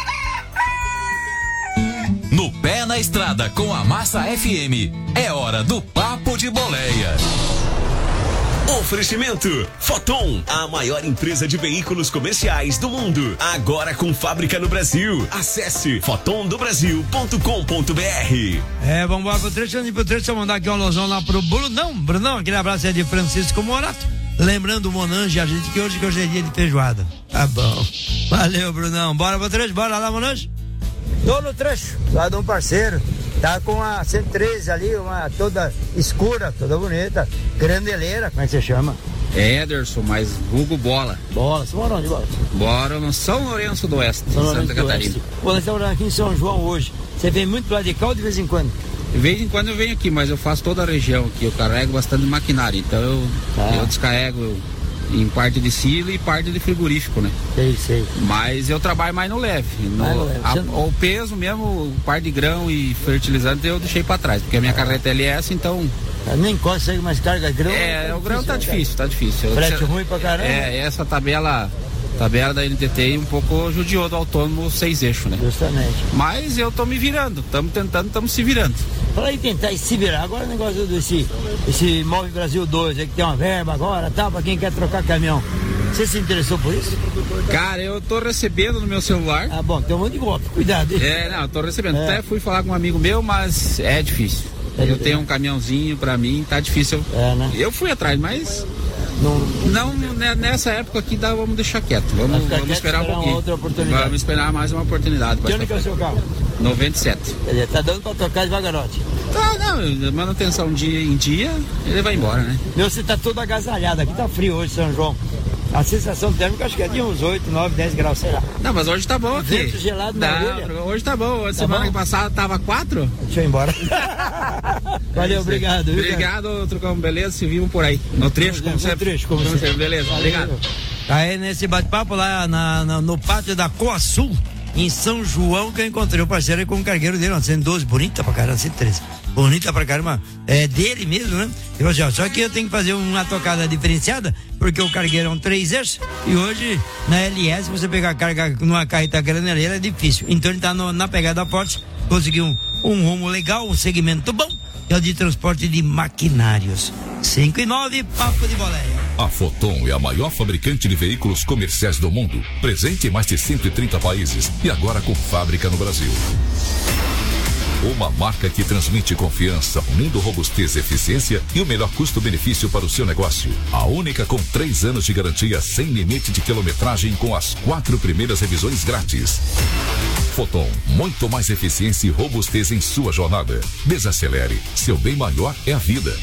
C: No Pé na Estrada com a Massa F M, é hora do Papo de Boleia.
T: Oferecimento Foton, a maior empresa de veículos comerciais do mundo, agora com fábrica no Brasil. Acesse foton do brasil ponto com ponto b r.
B: É, vamos embora pro trecho, antes pro trecho, eu mandar aqui um alusão lá pro Brunão. Brunão, aquele abraço é de Francisco Morato. Lembrando o Monange, a gente que hoje, que hoje é dia de feijoada. Tá bom. Valeu, Brunão. Bora pro trecho, bora lá, Monange.
U: Tô no trecho, lá de um parceiro. Tá com a cento e treze ali, uma toda escura, toda bonita. Grandeleira, como é que você chama?
V: É Ederson, mas vulgo Bola.
U: Bola, você mora onde, Bola?
V: Bora no São Lourenço do Oeste, São Lourenço Santa Catarina.
U: Pô, nós estamos morando aqui em São João hoje. Você vem muito lá de cá ou de vez em quando?
V: De vez em quando eu venho aqui, mas eu faço toda a região aqui. Eu carrego bastante maquinário, então eu, ah. eu descarrego em parte de silo e parte de frigorífico, né?
U: Sei, sei.
V: Mas eu trabalho mais no leve. No, mais no leve. A, não... O peso mesmo, o par de grão e fertilizante eu deixei pra trás, porque a minha ah. carreta é L S, então...
U: Eu nem consegue mais carga grão.
V: É, é o grão tá difícil, tá difícil.
U: Frete ruim pra caramba.
V: É, essa tabela... tabela da N T T um pouco judiou do autônomo seis eixos, né?
U: Justamente.
V: Mas eu tô me virando, estamos tentando, estamos se virando.
U: Fala aí, tentar se virar. Agora o negócio desse esse Move Brasil dois, é que tem uma verba agora, tá? Pra quem quer trocar caminhão. Você se interessou por isso?
V: Cara, eu tô recebendo no meu celular.
U: Ah, bom, tem um monte de golpe, cuidado. Hein?
V: É, não, eu tô recebendo. É. Até fui falar com um amigo meu, mas é difícil. É, eu tenho um caminhãozinho pra mim, tá difícil.
U: É, né?
V: Eu fui atrás, mas Não, não, nessa época aqui dá, vamos deixar quieto. Vamos, vamos quieto, esperar um pouquinho. Outra oportunidade. Vamos esperar mais uma oportunidade.
U: Que ano que é o seu carro?
V: noventa e sete.
U: Quer dizer, tá dando pra trocar devagarote.
V: Tá, não, manutenção dia em dia, ele vai embora, né?
U: Meu, você tá todo agasalhado, aqui tá frio hoje, São João. A sensação térmica acho que é de uns oito, nove, dez graus, sei lá.
V: Não, mas hoje tá bom aqui.
U: Vento gelado na
V: não,
U: orelha.
V: Hoje tá bom.
U: Tá
V: Semana
U: bom?
V: passada tava quatro.
U: Deixa eu ir embora. Valeu, é obrigado. Viu,
V: obrigado, Trucão, beleza? Se vimos por aí. No trecho, como sempre.
U: trecho, como sempre.
V: Beleza,
U: Valeu.
V: obrigado.
B: Tá aí nesse bate-papo lá na, na, no pátio da Coa Sul, em São João, que eu encontrei o parceiro aí com o cargueiro dele, uma cento e doze, bonita pra caramba, cento e treze. Bonita pra caramba, é dele mesmo, né? Eu, assim, ó, só que eu tenho que fazer uma tocada diferenciada, porque o cargueiro é um três eixos, e hoje na L S, você pegar a carga numa carreta graneleira é difícil. Então ele tá no, na pegada forte, conseguiu um, um rumo legal, um segmento bom, que é o de transporte de maquinários. cinco e nove, papo de boleia.
D: A Foton é a maior fabricante de veículos comerciais do mundo, presente em mais de cento e trinta países e agora com fábrica no Brasil. Uma marca que transmite confiança, unindo robustez e eficiência e o melhor custo-benefício para o seu negócio. A única com três anos de garantia sem limite de quilometragem com as quatro primeiras revisões grátis. Foton, muito mais eficiência e robustez em sua jornada. Desacelere, seu bem maior é a vida.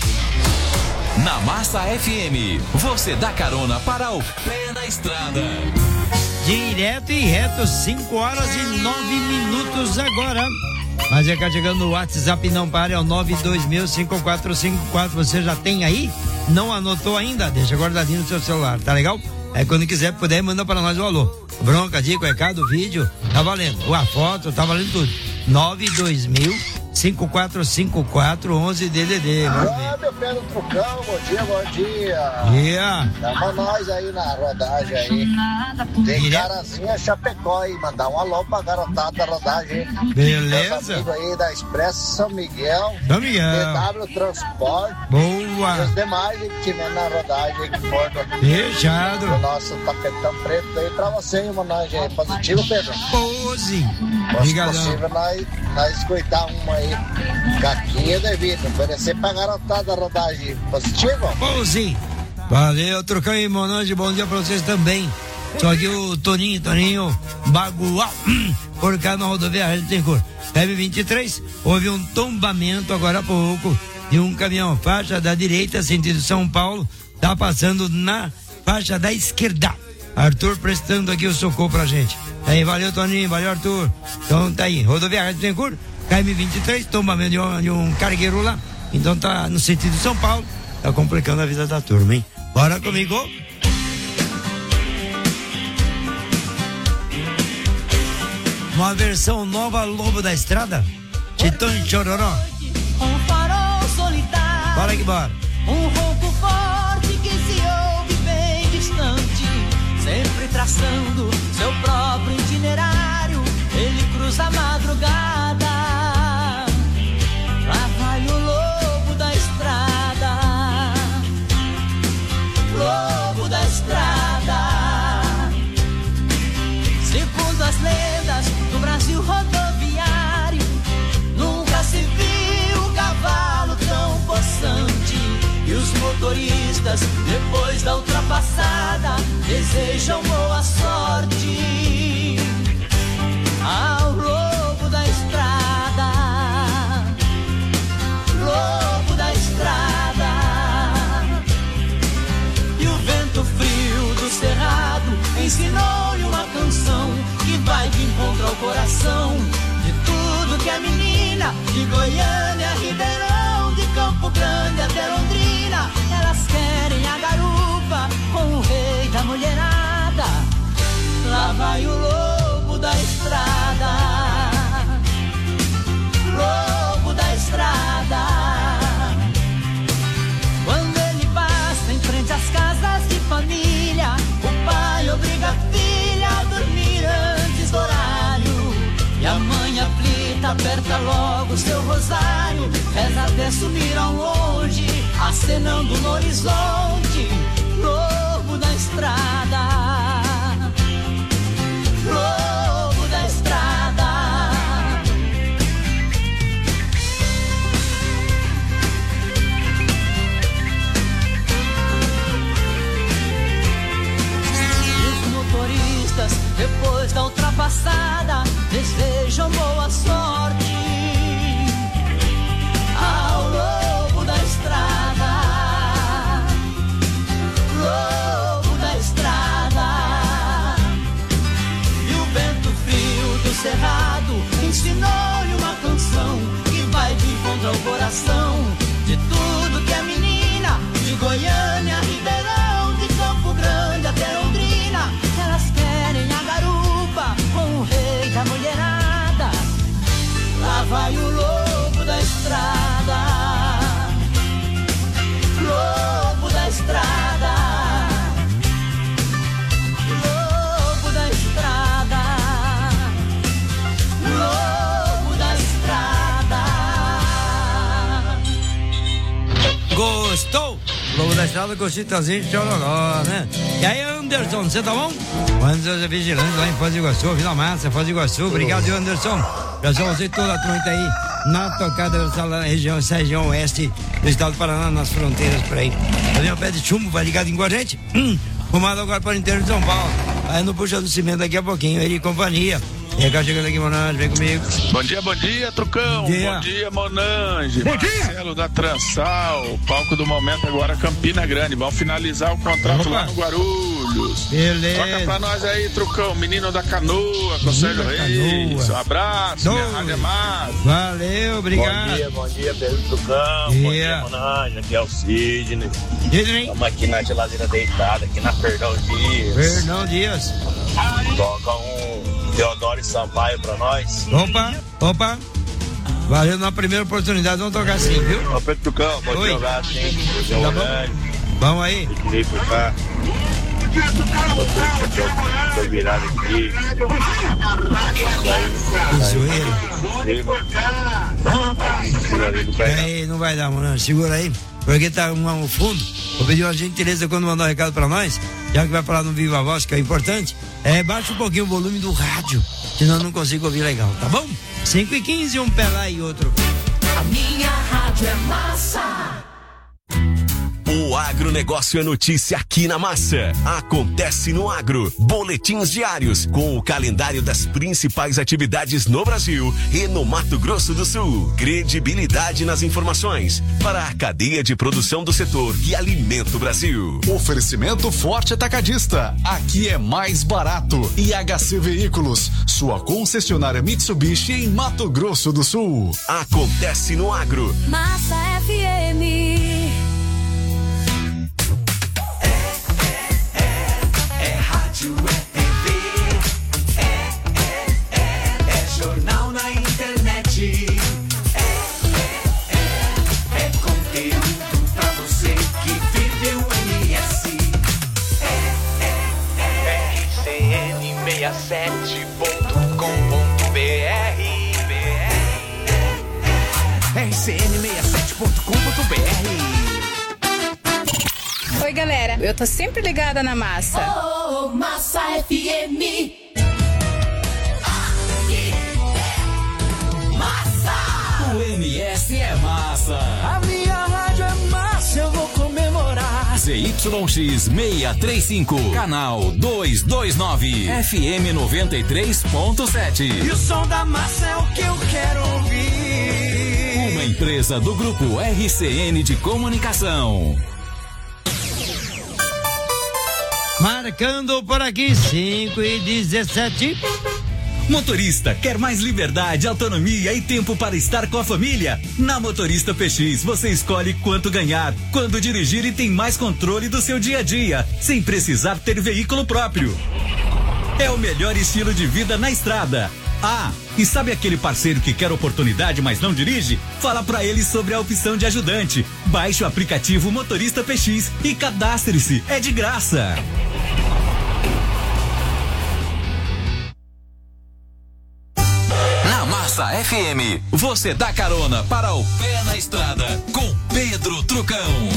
C: Na Massa F M, você dá carona para o pé na estrada.
B: Direto e reto, cinco horas e nove minutos agora. Mas é que chegando no WhatsApp, não pare, é o nove dois mil, cinco quatro cinco quatro. Você já tem aí? Não anotou ainda? Deixa guardadinho no seu celular, tá legal? É quando quiser, puder, manda para nós o alô. Bronca, dica, recado, vídeo, tá valendo. A foto, tá valendo tudo. nove dois mil, cinco quatro cinco quatro, onze D D D.
E: Ah, meu pé no trucão, bom dia, bom dia.
B: Yeah.
E: Dá pra nós aí na rodagem aí. Tem carazinha Chapecó aí, mandar um alô pra garotada da rodagem.
B: Beleza.
E: Meus amigos aí da Expresso São Miguel.
B: São Miguel.
E: D W Transporte.
B: Boa.
E: E os demais aí que tiver na rodagem aí que for.
B: Fechado.
E: O nosso tapetão preto aí pra você, hein, managem aí. Positivo, Pedro?
B: Pose.
E: Se possível, nós, nós escutar uma aí. Caquinha devido, oferecer pra garotada da rodagem. Positivo?
B: Pose. Valeu, Trucão e Monange, bom dia pra vocês também. Só que o Toninho, Toninho, Bagual, hum, por cá na rodoviária tem cor. M vinte e três, houve um tombamento agora há pouco de um caminhão, faixa da direita, sentido São Paulo, tá passando na faixa da esquerda. Arthur prestando aqui o socorro pra gente. Aí, valeu, Toninho, valeu, Arthur. Então tá aí, rodoviária tem cor, K M vinte e três, tombamento de um, de um cargueiro lá. Então tá no sentido São Paulo, tá complicando a vida da turma, hein? Bora comigo. Uma versão nova, Lobo da Estrada, Titã e Chororó.
N: Um farol solitário.
B: Bora que bora.
N: Um ronco forte que se ouve bem distante, sempre traçando seu próprio itinerário. Ele cruza a madrugada. Lá vai o lobo da estrada. Lobo da estrada. Segundo as lendas do Brasil rodoviário, nunca se viu um cavalo tão possante. E os motoristas, depois da ultrapassada, desejam boa sorte ao lobo da estrada. Lobo da estrada. E o vento frio do cerrado ensinou-lhe uma canção que vai de encontro ao coração de tudo que é menina, de Goiânia a Ribeirão, de Campo Grande até Londrina. Elas querem a garupa com o rei da mulherada. Lá vai o lobo da estrada. Lobo da estrada. Quando ele passa em frente às casas de família, o pai obriga a filha a dormir antes do horário. E a mãe aflita aperta logo seu rosário, reza até sumir ao longe, acenando no horizonte. Lobo da estrada. Lobo da estrada.
B: da estrada com Chitazinho de Chororó, né? E aí, Anderson, você tá bom? O Anderson é vigilante lá em Foz do Iguaçu, Vila Massa, Foz do Iguaçu. Obrigado, Anderson. Pessoal, você toda a turma aí na tocada na região, essa região oeste do estado do Paraná, nas fronteiras por aí. Também o pé de chumbo, vai ligado com a gente. Hum, rumado agora para o interior de São Paulo. Aí no Puxa do Cimento daqui a pouquinho, ele e companhia. E aí, chegando aqui, Monange, vem comigo.
F: Bom dia, bom dia, Trucão. Bom dia, bom dia Monange. Bom dia. Marcelo da Transal, palco do momento agora, Campina Grande. Vamos finalizar o contrato Opa. lá no Guarulhos.
B: Beleza.
F: Toca pra nós aí, Trucão. Menino da Canoa, Conselho Reis. Um abraço, Dois. minha rádio é massa.
B: Valeu, obrigado.
G: Bom dia, bom dia, Pedro Trucão.
B: Dia.
G: Bom dia, Monange. Aqui é o Sidney.
B: Sidney.
G: Estamos aqui na geladeira deitada, aqui na Perdão Dias.
B: Perdão Dias.
G: Toca um Teodoro e Sampaio pra nós.
B: Opa, opa. Valeu na primeira oportunidade, vamos tocar assim, viu?
G: Ô Pedro Tucão, pode
B: Oi.
G: jogar assim.
B: Tá bom? Vamos aí.
G: Equilíbrio por cá. Tô virado aqui.
B: Zoeiro. Aí, não vai dar, mano. Segura aí. Porque tá um ao fundo. Vou pedir uma gentileza quando mandar um recado pra nós, já que vai falar no Viva Voz, que é importante. É, baixa um pouquinho o volume do rádio, senão eu não consigo ouvir legal, tá bom? cinco e quinze, um pé lá e outro.
N: A minha rádio é massa.
T: O agronegócio é notícia aqui na Massa. Acontece no Agro. Boletins diários com o calendário das principais atividades no Brasil e no Mato Grosso do Sul. Credibilidade nas informações para a cadeia de produção do setor que alimenta o Brasil.
W: Oferecimento Forte Atacadista. Aqui é mais barato. E H C Veículos, sua concessionária Mitsubishi em Mato Grosso do Sul.
T: Acontece no Agro.
N: Massa F M. Rádio é T V, é, é, é, é jornal na internet, é, é, é, é conteúdo pra você que vive o M S, é, é, é, R C N sessenta e sete ponto com ponto B R, R C N sessenta e sete ponto com ponto B R.
X: Oi, galera, eu tô sempre ligada na Massa.
N: Oh, oh, Massa F M. Aqui é massa.
P: O M S é massa.
N: A minha rádio é massa, eu vou comemorar.
P: Z Y X seiscentos e trinta e cinco, canal duzentos e vinte e nove, F M noventa e três ponto sete.
N: E o som da massa é o que eu quero ouvir.
P: Uma empresa do grupo R C N de Comunicação.
B: Marcando por aqui, cinco e dezessete.
P: Motorista, quer mais liberdade, autonomia e tempo para estar com a família? Na Motorista P X, você escolhe quanto ganhar, quando dirigir e tem mais controle do seu dia a dia, sem precisar ter veículo próprio. É o melhor estilo de vida na estrada. Ah, e sabe aquele parceiro que quer oportunidade, mas não dirige? Fala pra ele sobre a opção de ajudante. Baixe o aplicativo Motorista P X e cadastre-se. É de graça.
C: Na Massa F M, você dá carona para o pé na estrada com Pedro Trucão.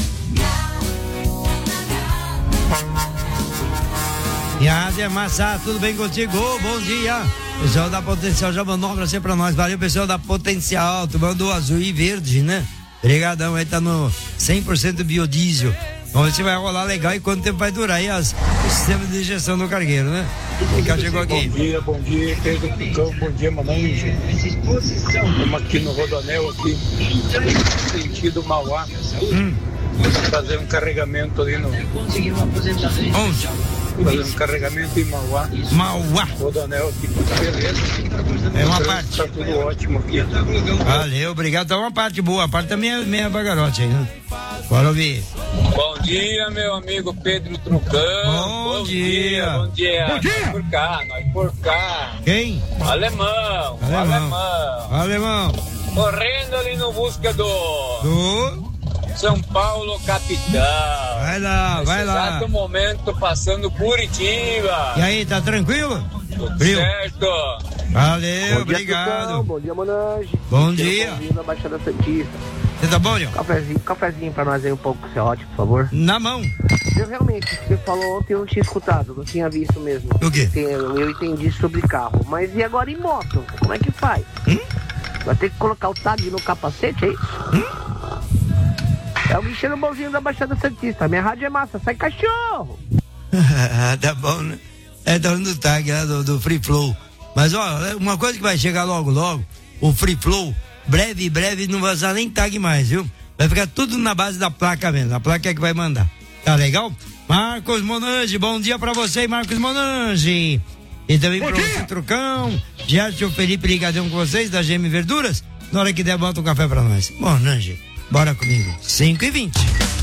B: E a é Massa, tudo bem contigo? Bom dia. Pessoal da Potencial já mandou um abraço pra nós. Valeu, pessoal da Potencial. Tu mandou azul e verde, né? Obrigadão, aí tá no cem por cento biodiesel. Vamos ver se vai rolar legal e quanto tempo vai durar aí as, o sistema de injeção do cargueiro, né? Ricardo chegou aqui.
Y: Bom dia, bom dia, Pedro Tucão, bom dia, Monange. Estamos aqui no Rodonel, aqui, sentido Mauá. Hum. Vamos fazer um carregamento ali no...
B: Onde?
Y: Fazer um carregamento em Mauá.
B: Mauá.
Y: Rodonel aqui, beleza.
B: É uma parte.
Y: Tá tudo ótimo aqui.
B: Valeu, obrigado. Tá uma parte boa, a parte também é meia bagarote aí, né? Bora ouvir.
Z: Bom dia, meu amigo Pedro Trucão.
B: Bom, bom dia.
Z: dia. Bom dia. Bom dia. Nós por cá, nós por cá.
B: Quem?
Z: Alemão.
B: Alemão.
Z: Alemão.
B: Alemão.
Z: Correndo ali no busca do...
B: Do...
Z: São Paulo, capital.
B: Vai lá,
Z: Nesse
B: vai lá.
Z: exato momento, passando Curitiba.
B: E aí, tá tranquilo?
Z: Tudo
B: Frio.
Z: certo.
B: Valeu,
Y: Bom dia,
B: obrigado.
Y: Tucão. Bom dia, Manage.
B: Bom dia.
Y: Bom dia na Baixada Santista.
B: Você tá bom, Leon?
H: Cafezinho, cafezinho pra nós aí, um pouco com serrote, por favor.
B: Na mão.
H: Eu realmente, o que você falou ontem eu não tinha escutado, não tinha visto mesmo.
B: O quê?
H: Eu, eu entendi sobre carro, mas e agora em moto? Como é que faz?
B: Hum?
H: Vai ter que colocar o tag no capacete, é isso?
B: Hum?
H: É o Michel Bonzinho da Baixada Santista. Minha rádio é massa, sai cachorro!
B: Tá bom, né? É, tá falando do tag lá do, do Free Flow. Mas, ó, uma coisa que vai chegar logo, logo, o Free Flow, breve, breve, não vai usar nem tag mais, viu? Vai ficar tudo na base da placa mesmo. A placa é que vai mandar. Tá legal? Marcos Monange, bom dia pra você, Marcos Monange. E também pro você, Trucão. Gerson Felipe ligadão com vocês, da G M Verduras. Na hora que der, bota um café pra nós. Monange, bora comigo. cinco e vinte.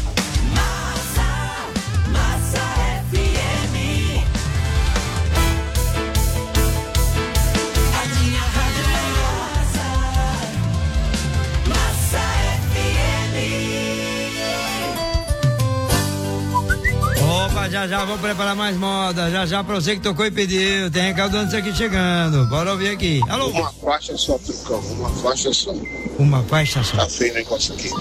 B: Já já vou preparar mais moda, já já pra você que tocou e pediu, tem recado antes aqui chegando, bora ouvir aqui. Alô?
I: Uma faixa só, Trucão, uma faixa só.
B: Uma faixa só.
I: Tá feio o negócio aqui.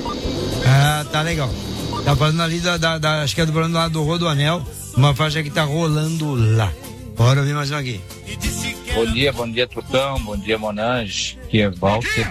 B: Ah, tá legal. Tá falando ali da, da, da acho que é do falando lá do Rodoanel, uma faixa que tá rolando lá. Bora ouvir mais um aqui.
J: Bom dia, bom dia, Trucão, bom dia, Monange, aqui é Walter.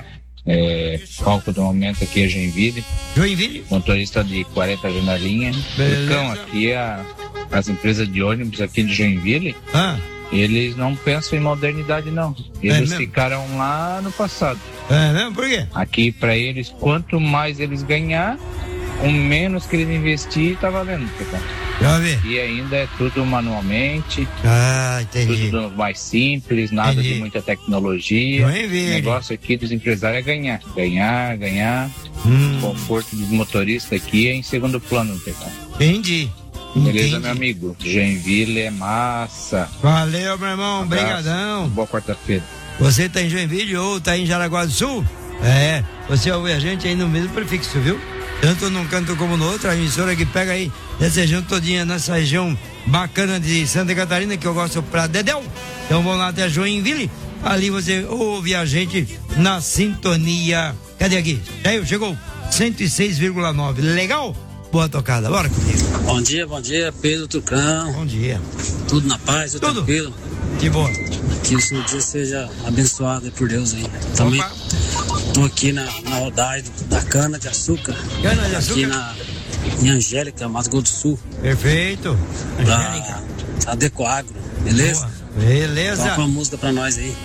J: É, palco do momento aqui é Joinville.
B: Joinville?
J: Motorista de quarenta janelinha. Então, aqui a, as empresas de ônibus aqui de Joinville,
B: ah.
J: eles não pensam em modernidade, não. Eles é ficaram lá no passado.
B: É mesmo? Por quê?
J: Aqui, para eles, quanto mais eles ganhar, o menos que eles investir, tá valendo.
B: Já vi.
J: E ainda é tudo manualmente.
B: Ah, entendi.
J: Tudo mais simples, nada entendi. De muita tecnologia.
B: Joinville.
J: O negócio aqui dos empresários é ganhar. Ganhar, ganhar.
B: Hum.
J: O conforto dos motoristas aqui é em segundo plano.
B: Entendi.
J: Beleza,
B: entendi.
J: Meu amigo? Joinville é massa.
B: Valeu, meu irmão. Obrigadão.
J: Boa quarta-feira.
B: Você tá em Joinville ou tá em Jaraguá do Sul? É, você ouve a gente aí no mesmo prefixo, viu? Tanto num canto como no outro, a emissora que pega aí nessa região todinha, nessa região bacana de Santa Catarina, que eu gosto pra Dedéu. Então vamos lá até Joinville, ali você ouve a gente na sintonia. Cadê aqui? Aí, chegou cento e seis vírgula nove. Legal? Boa tocada, bora comigo.
K: Bom dia, bom dia, Pedro Trucão.
B: Bom dia.
K: Tudo na paz, tudo, tudo tranquilo.
B: De boa.
K: Que o seu dia seja abençoado por Deus aí. Também estou aqui na, na rodagem da cana de açúcar.
B: Cana de açúcar?
K: Aqui na, em Angélica, Mato Grosso do Sul.
B: Perfeito.
K: Angélica. Da Adecoagro, beleza?
B: Boa. Beleza.
K: Toca uma música pra nós aí.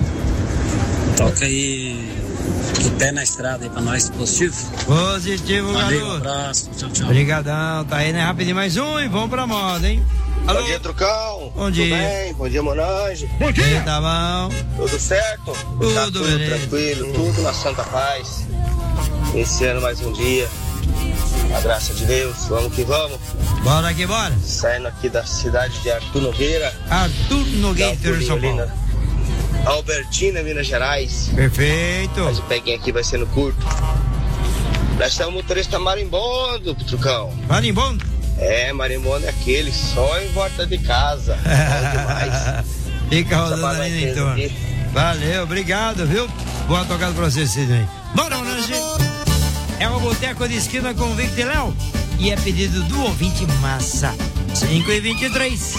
K: Toca aí de pé na estrada aí pra nós, positivo?
B: Positivo,
K: valeu,
B: garoto.
K: Um abraço, tchau, tchau.
B: Obrigadão, tá aí, né? Rapidinho mais um e vamos pra moda, hein? Alô?
I: Bom dia, Trucão.
B: Bom dia.
I: Tudo bem? Bom dia, Monange.
B: Bom dia. Tá bom?
I: Tudo certo?
B: Tudo,
I: tá tudo
B: beleza.
I: tranquilo, tudo na santa paz. Iniciando mais um dia. A graça de Deus, vamos que vamos.
B: Bora que bora.
I: Saindo aqui da cidade de Arthur Nogueira.
B: Arthur Nogueira, um São Paulo.
I: Albertina, Minas Gerais.
B: Perfeito.
I: Mas o peguinho aqui vai sendo curto. Nós estamos motorista marimbondo, Trucão.
B: Marimbondo?
I: É, marimbondo é aquele, só em volta de casa. É demais.
B: Fica rodando ali no entorno. Aqui. Valeu, obrigado, viu? Boa tocada pra você, Sidney. Bora, Orange. É o Boteco de Esquina com o Victor Léo. E é pedido do ouvinte massa. cinco e vinte e três.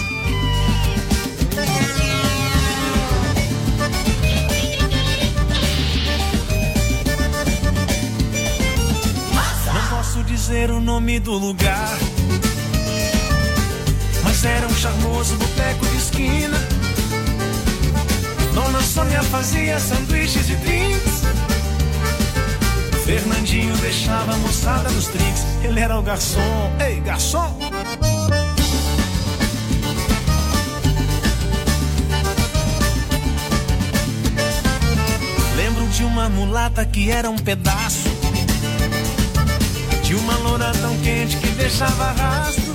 L: Não posso dizer o nome do lugar, mas era um charmoso boteco de esquina. Dona Sônia fazia sanduíches e drinks. Fernandinho deixava a moçada nos trinks. Ele era o garçom. Ei, garçom! Lembro de uma mulata que era um pedaço, de uma loura tão quente que deixava rastro.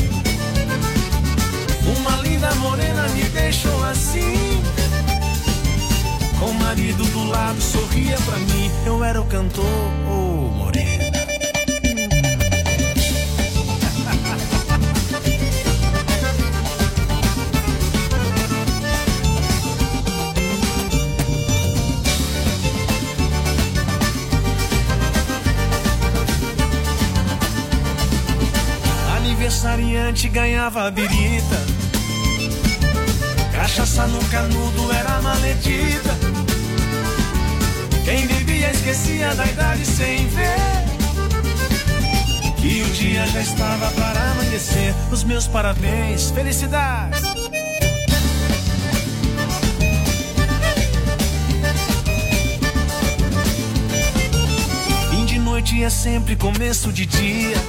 L: Uma linda morena me deixou assim, com o marido do lado sorria pra mim. Eu era o cantor, ô oh, morena.
Y: fumegante ganhava birita. Cachaça no canudo era maledita. Quem bebia esquecia da idade sem ver que o dia já estava para amanhecer. Os meus parabéns, felicidades. Fim de noite é sempre começo de dia.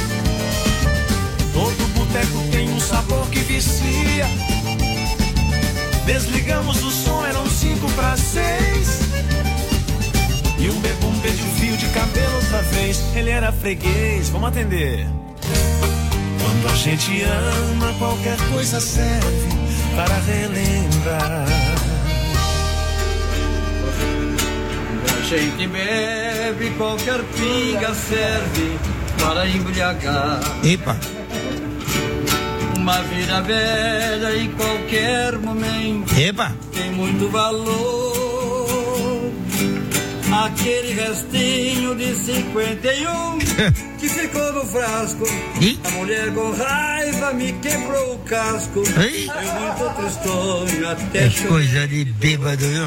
Y: Todo boteco tem um sabor que vicia. Desligamos o som, eram cinco para seis. E um bebum pediu fio de cabelo outra vez. Ele era freguês, vamos atender. Quando a gente ama, qualquer coisa serve para relembrar.
A: Quando a gente bebe, qualquer pinga serve para embriagar.
B: Epa!
A: Uma vida velha em qualquer momento.
B: Epa!
A: Tem muito valor. Aquele restinho de cinquenta e um que ficou no frasco.
B: E?
A: A mulher com raiva me quebrou o casco.
B: E?
A: Eu muito tristonho até
B: É
A: chorar.
B: coisa de bêbado, viu?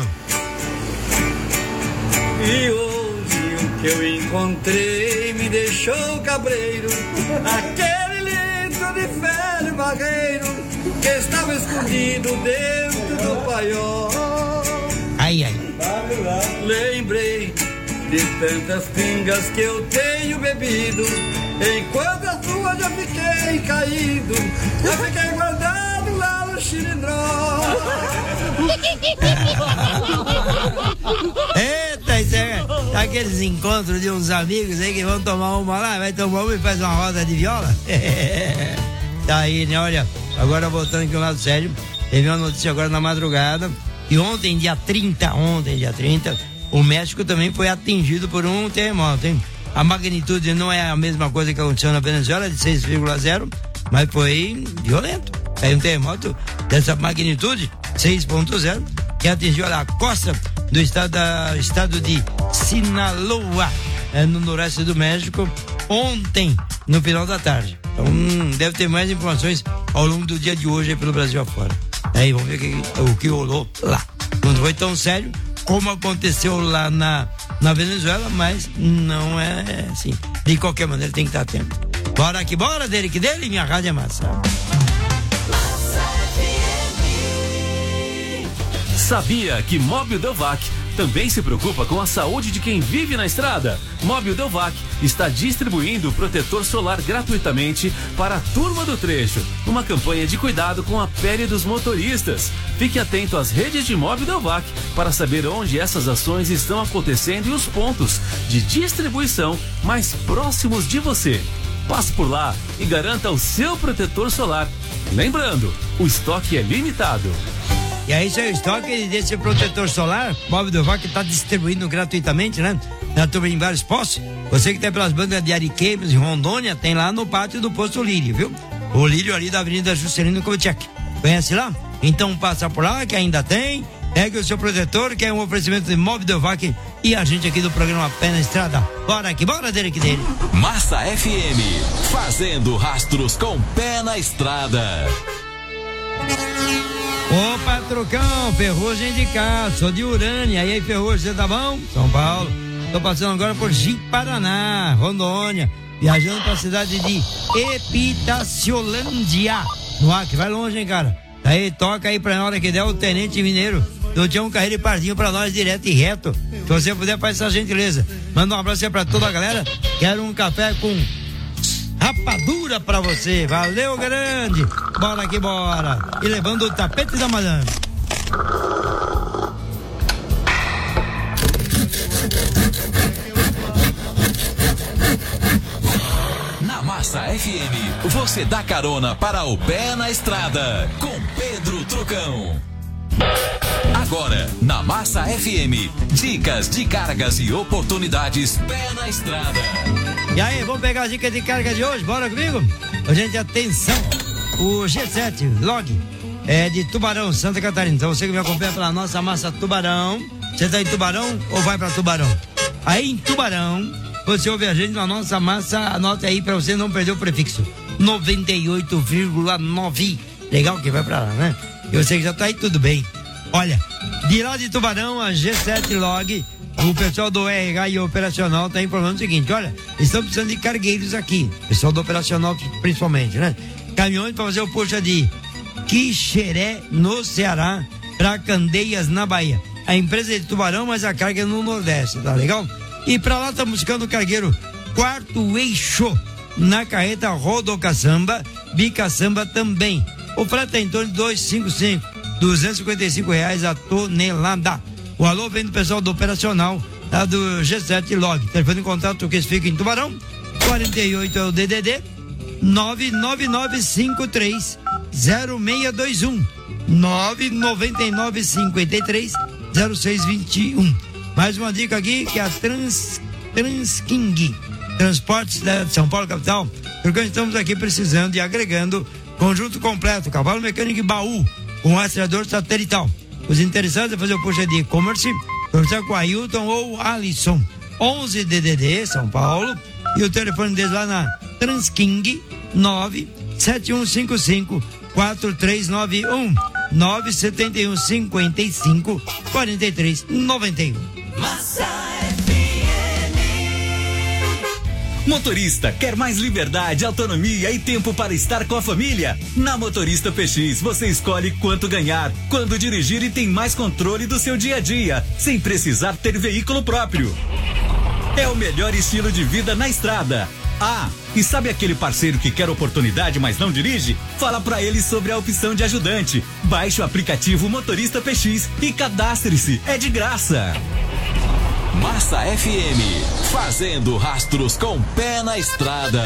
A: E hoje o que eu encontrei me deixou cabreiro. Aquele litro de velho barreiro que estava escondido dentro do paiol.
B: Ai, ai.
A: Lembrei de tantas pingas que eu tenho bebido. Enquanto a sua já fiquei caído. Já fiquei guardado lá no xilindró.
B: Eita, isso é aqueles encontros de uns amigos aí que vão tomar uma lá, vai tomar uma e faz uma roda de viola. Tá aí, né? Olha, agora voltando aqui ao lado sério, teve uma notícia agora na madrugada. E ontem, dia trinta, ontem, dia trinta, o México também foi atingido por um terremoto, hein? A magnitude não é a mesma coisa que aconteceu na Venezuela, de seis vírgula zero, mas foi violento. É um terremoto dessa magnitude, seis ponto zero, que atingiu a costa do estado, da, estado de Sinaloa, é, no noroeste do México, ontem, no final da tarde. Então, hum, deve ter mais informações ao longo do dia de hoje aí pelo Brasil afora. Aí vamos ver o que, o que rolou lá. Não foi tão sério como aconteceu lá na, na Venezuela, mas não é assim. De qualquer maneira tem que estar atento. Bora que bora, dele que dele, minha rádio é massa.
M: Sabia que Móbil Delvac também se preocupa com a saúde de quem vive na estrada? Móbil Delvac está distribuindo protetor solar gratuitamente para a turma do trecho. Uma campanha de cuidado com a pele dos motoristas. Fique atento às redes de Móbil Delvac para saber onde essas ações estão acontecendo e os pontos de distribuição mais próximos de você. Passe por lá e garanta o seu protetor solar. Lembrando, o estoque é limitado.
B: E aí, seu estoque desse protetor solar, Móvel Delvac está distribuindo gratuitamente, né? Na turma em vários postos. Você que tem pelas bandas de Ariquemes e Rondônia, tem lá no pátio do posto Lírio, viu? O Lírio ali da Avenida Juscelino Kubitschek. Conhece lá? Então passa por lá, que ainda tem. Pegue o seu protetor, que é um oferecimento de Móvel Delvac e a gente aqui do programa Pé na Estrada. Bora aqui, bora dele que dele.
C: Massa F M, fazendo rastros com Pé na Estrada.
B: Opa, Trucão, Ferrugem de cá, sou de Urânia. E aí, Ferrugem, você tá bom? São Paulo. Tô passando agora por Ji-Paraná, Rondônia, viajando pra cidade de Epitaciolândia, no Acre. Vai longe, hein, cara? Aí, toca aí pra hora que der o Tenente Mineiro do Tião Carreiro e Pardinho pra nós, direto e reto. Se você puder, faz essa gentileza. Manda um abraço aí pra toda a galera. Quero um café com rapadura pra você. Valeu, grande. Bora que bora. E levando o tapete da madame.
C: Na Massa F M, você dá carona para o Pé na Estrada com Pedro Trucão. Agora, na Massa F M, dicas de cargas e oportunidades Pé na Estrada.
B: E aí, vamos pegar a dica de carga de hoje? Bora comigo? Ô, gente, atenção. O G sete Log é de Tubarão, Santa Catarina. Então você que me acompanha pela nossa Massa Tubarão, você tá em Tubarão ou vai pra Tubarão? Aí em Tubarão você ouve a gente na nossa massa, anota aí pra você não perder o prefixo. noventa e oito vírgula nove. Legal que vai pra lá, né? E você que já tá aí, tudo bem. Olha, de lá de Tubarão, a G sete Log, o pessoal do R H e operacional tá informando o seguinte, olha, estão precisando de cargueiros aqui, pessoal do operacional principalmente, né? Caminhões para fazer o puxa de Quixeré, no Ceará, para Candeias, na Bahia. A empresa é de Tubarão, mas a carga é no Nordeste, tá legal? E para lá estamos buscando o cargueiro Quarto Eixo, na carreta Rodocaçamba, Bicaçamba também. O frete é em torno de duzentos e cinquenta e cinco, duzentos e cinquenta e cinco reais a tonelada. O alô vem do pessoal do operacional, tá, do G sete Log. Telefone em contato que eles ficam em Tubarão, quarenta e oito é o D D D, nove nove nove cinco três zero seis dois um, nove nove nove cinco três zero seis dois um. Mais uma dica aqui, que é a Trans, Transking Transportes de São Paulo capital, porque estamos aqui precisando e agregando conjunto completo, cavalo mecânico e baú, com rastreador satelital. Os interessados em fazer o puxa de e-commerce, conversar com a Ailton ou Alisson, onze D D D, São Paulo, e o telefone deles lá na Transking, nove sete um cinco cinco quatro três nove um, nove sete um cinco cinco quatro três nove um.
P: Massa F M. Motorista, quer mais liberdade, autonomia e tempo para estar com a família? Na Motorista P X, você escolhe quanto ganhar, quando dirigir e tem mais controle do seu dia a dia, sem precisar ter veículo próprio. É o melhor estilo de vida na estrada. Ah, e sabe aquele parceiro que quer oportunidade, mas não dirige? Fala pra ele sobre a opção de ajudante. Baixe o aplicativo Motorista P X e cadastre-se. É de graça.
C: Massa F M, fazendo rastros com pé na estrada.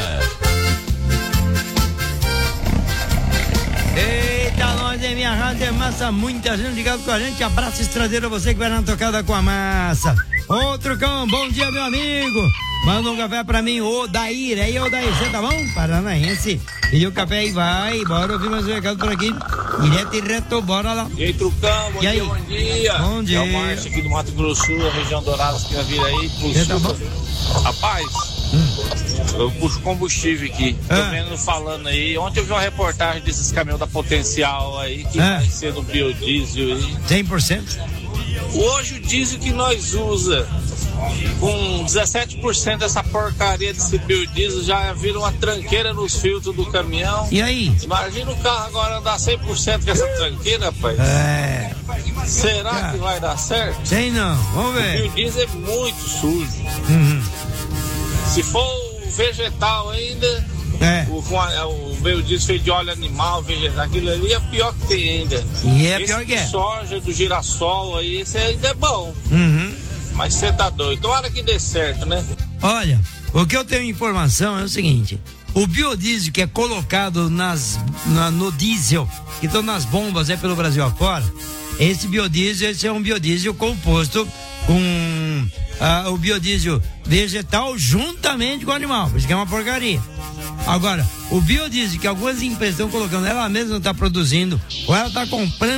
B: Eita, nós é minha rádio, é massa, muita gente ligado com a gente. Abraço estradeiro, você que vai na tocada com a massa. Outro cão, bom dia, meu amigo. Manda um café pra mim, ô Daír. Aí, ô Daír, você tá bom? Paranaense. E o café aí vai, bora ouvir mais um recado por aqui. Direto e reto, bora lá.
Z: E aí, Trucão, bom
B: e
Z: dia,
B: aí?
Z: bom dia.
B: Bom dia.
Z: É o Márcio aqui do Mato Grosso Sul, região Dourada, que vai vir aí pro
B: Você
Z: sul.
B: tá bom?
Z: Rapaz, hum. eu puxo combustível aqui. Tô
B: Ah.
Z: vendo falando aí. Ontem eu vi uma reportagem desses caminhões da Potencial aí, que
B: Ah.
Z: vai ser no biodiesel aí.
B: cem por cento?
Z: Hoje o diesel que nós usa, com dezessete por cento dessa porcaria desse biodiesel, já vira uma tranqueira nos filtros do caminhão.
B: E aí?
Z: Imagina o carro agora andar cem por cento com essa tranqueira, rapaz.
B: É.
Z: Será
B: Ah.
Z: que vai dar certo?
B: Sei não, vamos
Z: O
B: ver.
Z: biodiesel é muito sujo.
B: Uhum.
Z: Se for vegetal ainda,
B: É.
Z: o, o biodiesel feito de óleo animal, vegetal, aquilo ali é pior que tem ainda.
B: E é
Z: esse
B: pior que
Z: de
B: é.
Z: soja, do girassol aí, esse ainda é bom.
B: Uhum.
Z: Mas você tá doido. Tomara que dê certo, né?
B: Olha, o que eu tenho informação é o seguinte: o biodiesel que é colocado nas, na, no diesel, que estão nas bombas é pelo Brasil afora, esse biodiesel, esse é um biodiesel composto com ah, o biodiesel vegetal juntamente com o animal, por isso que é uma porcaria. Agora, o biodiesel que algumas empresas estão colocando, ela mesma não está produzindo, ou ela está comprando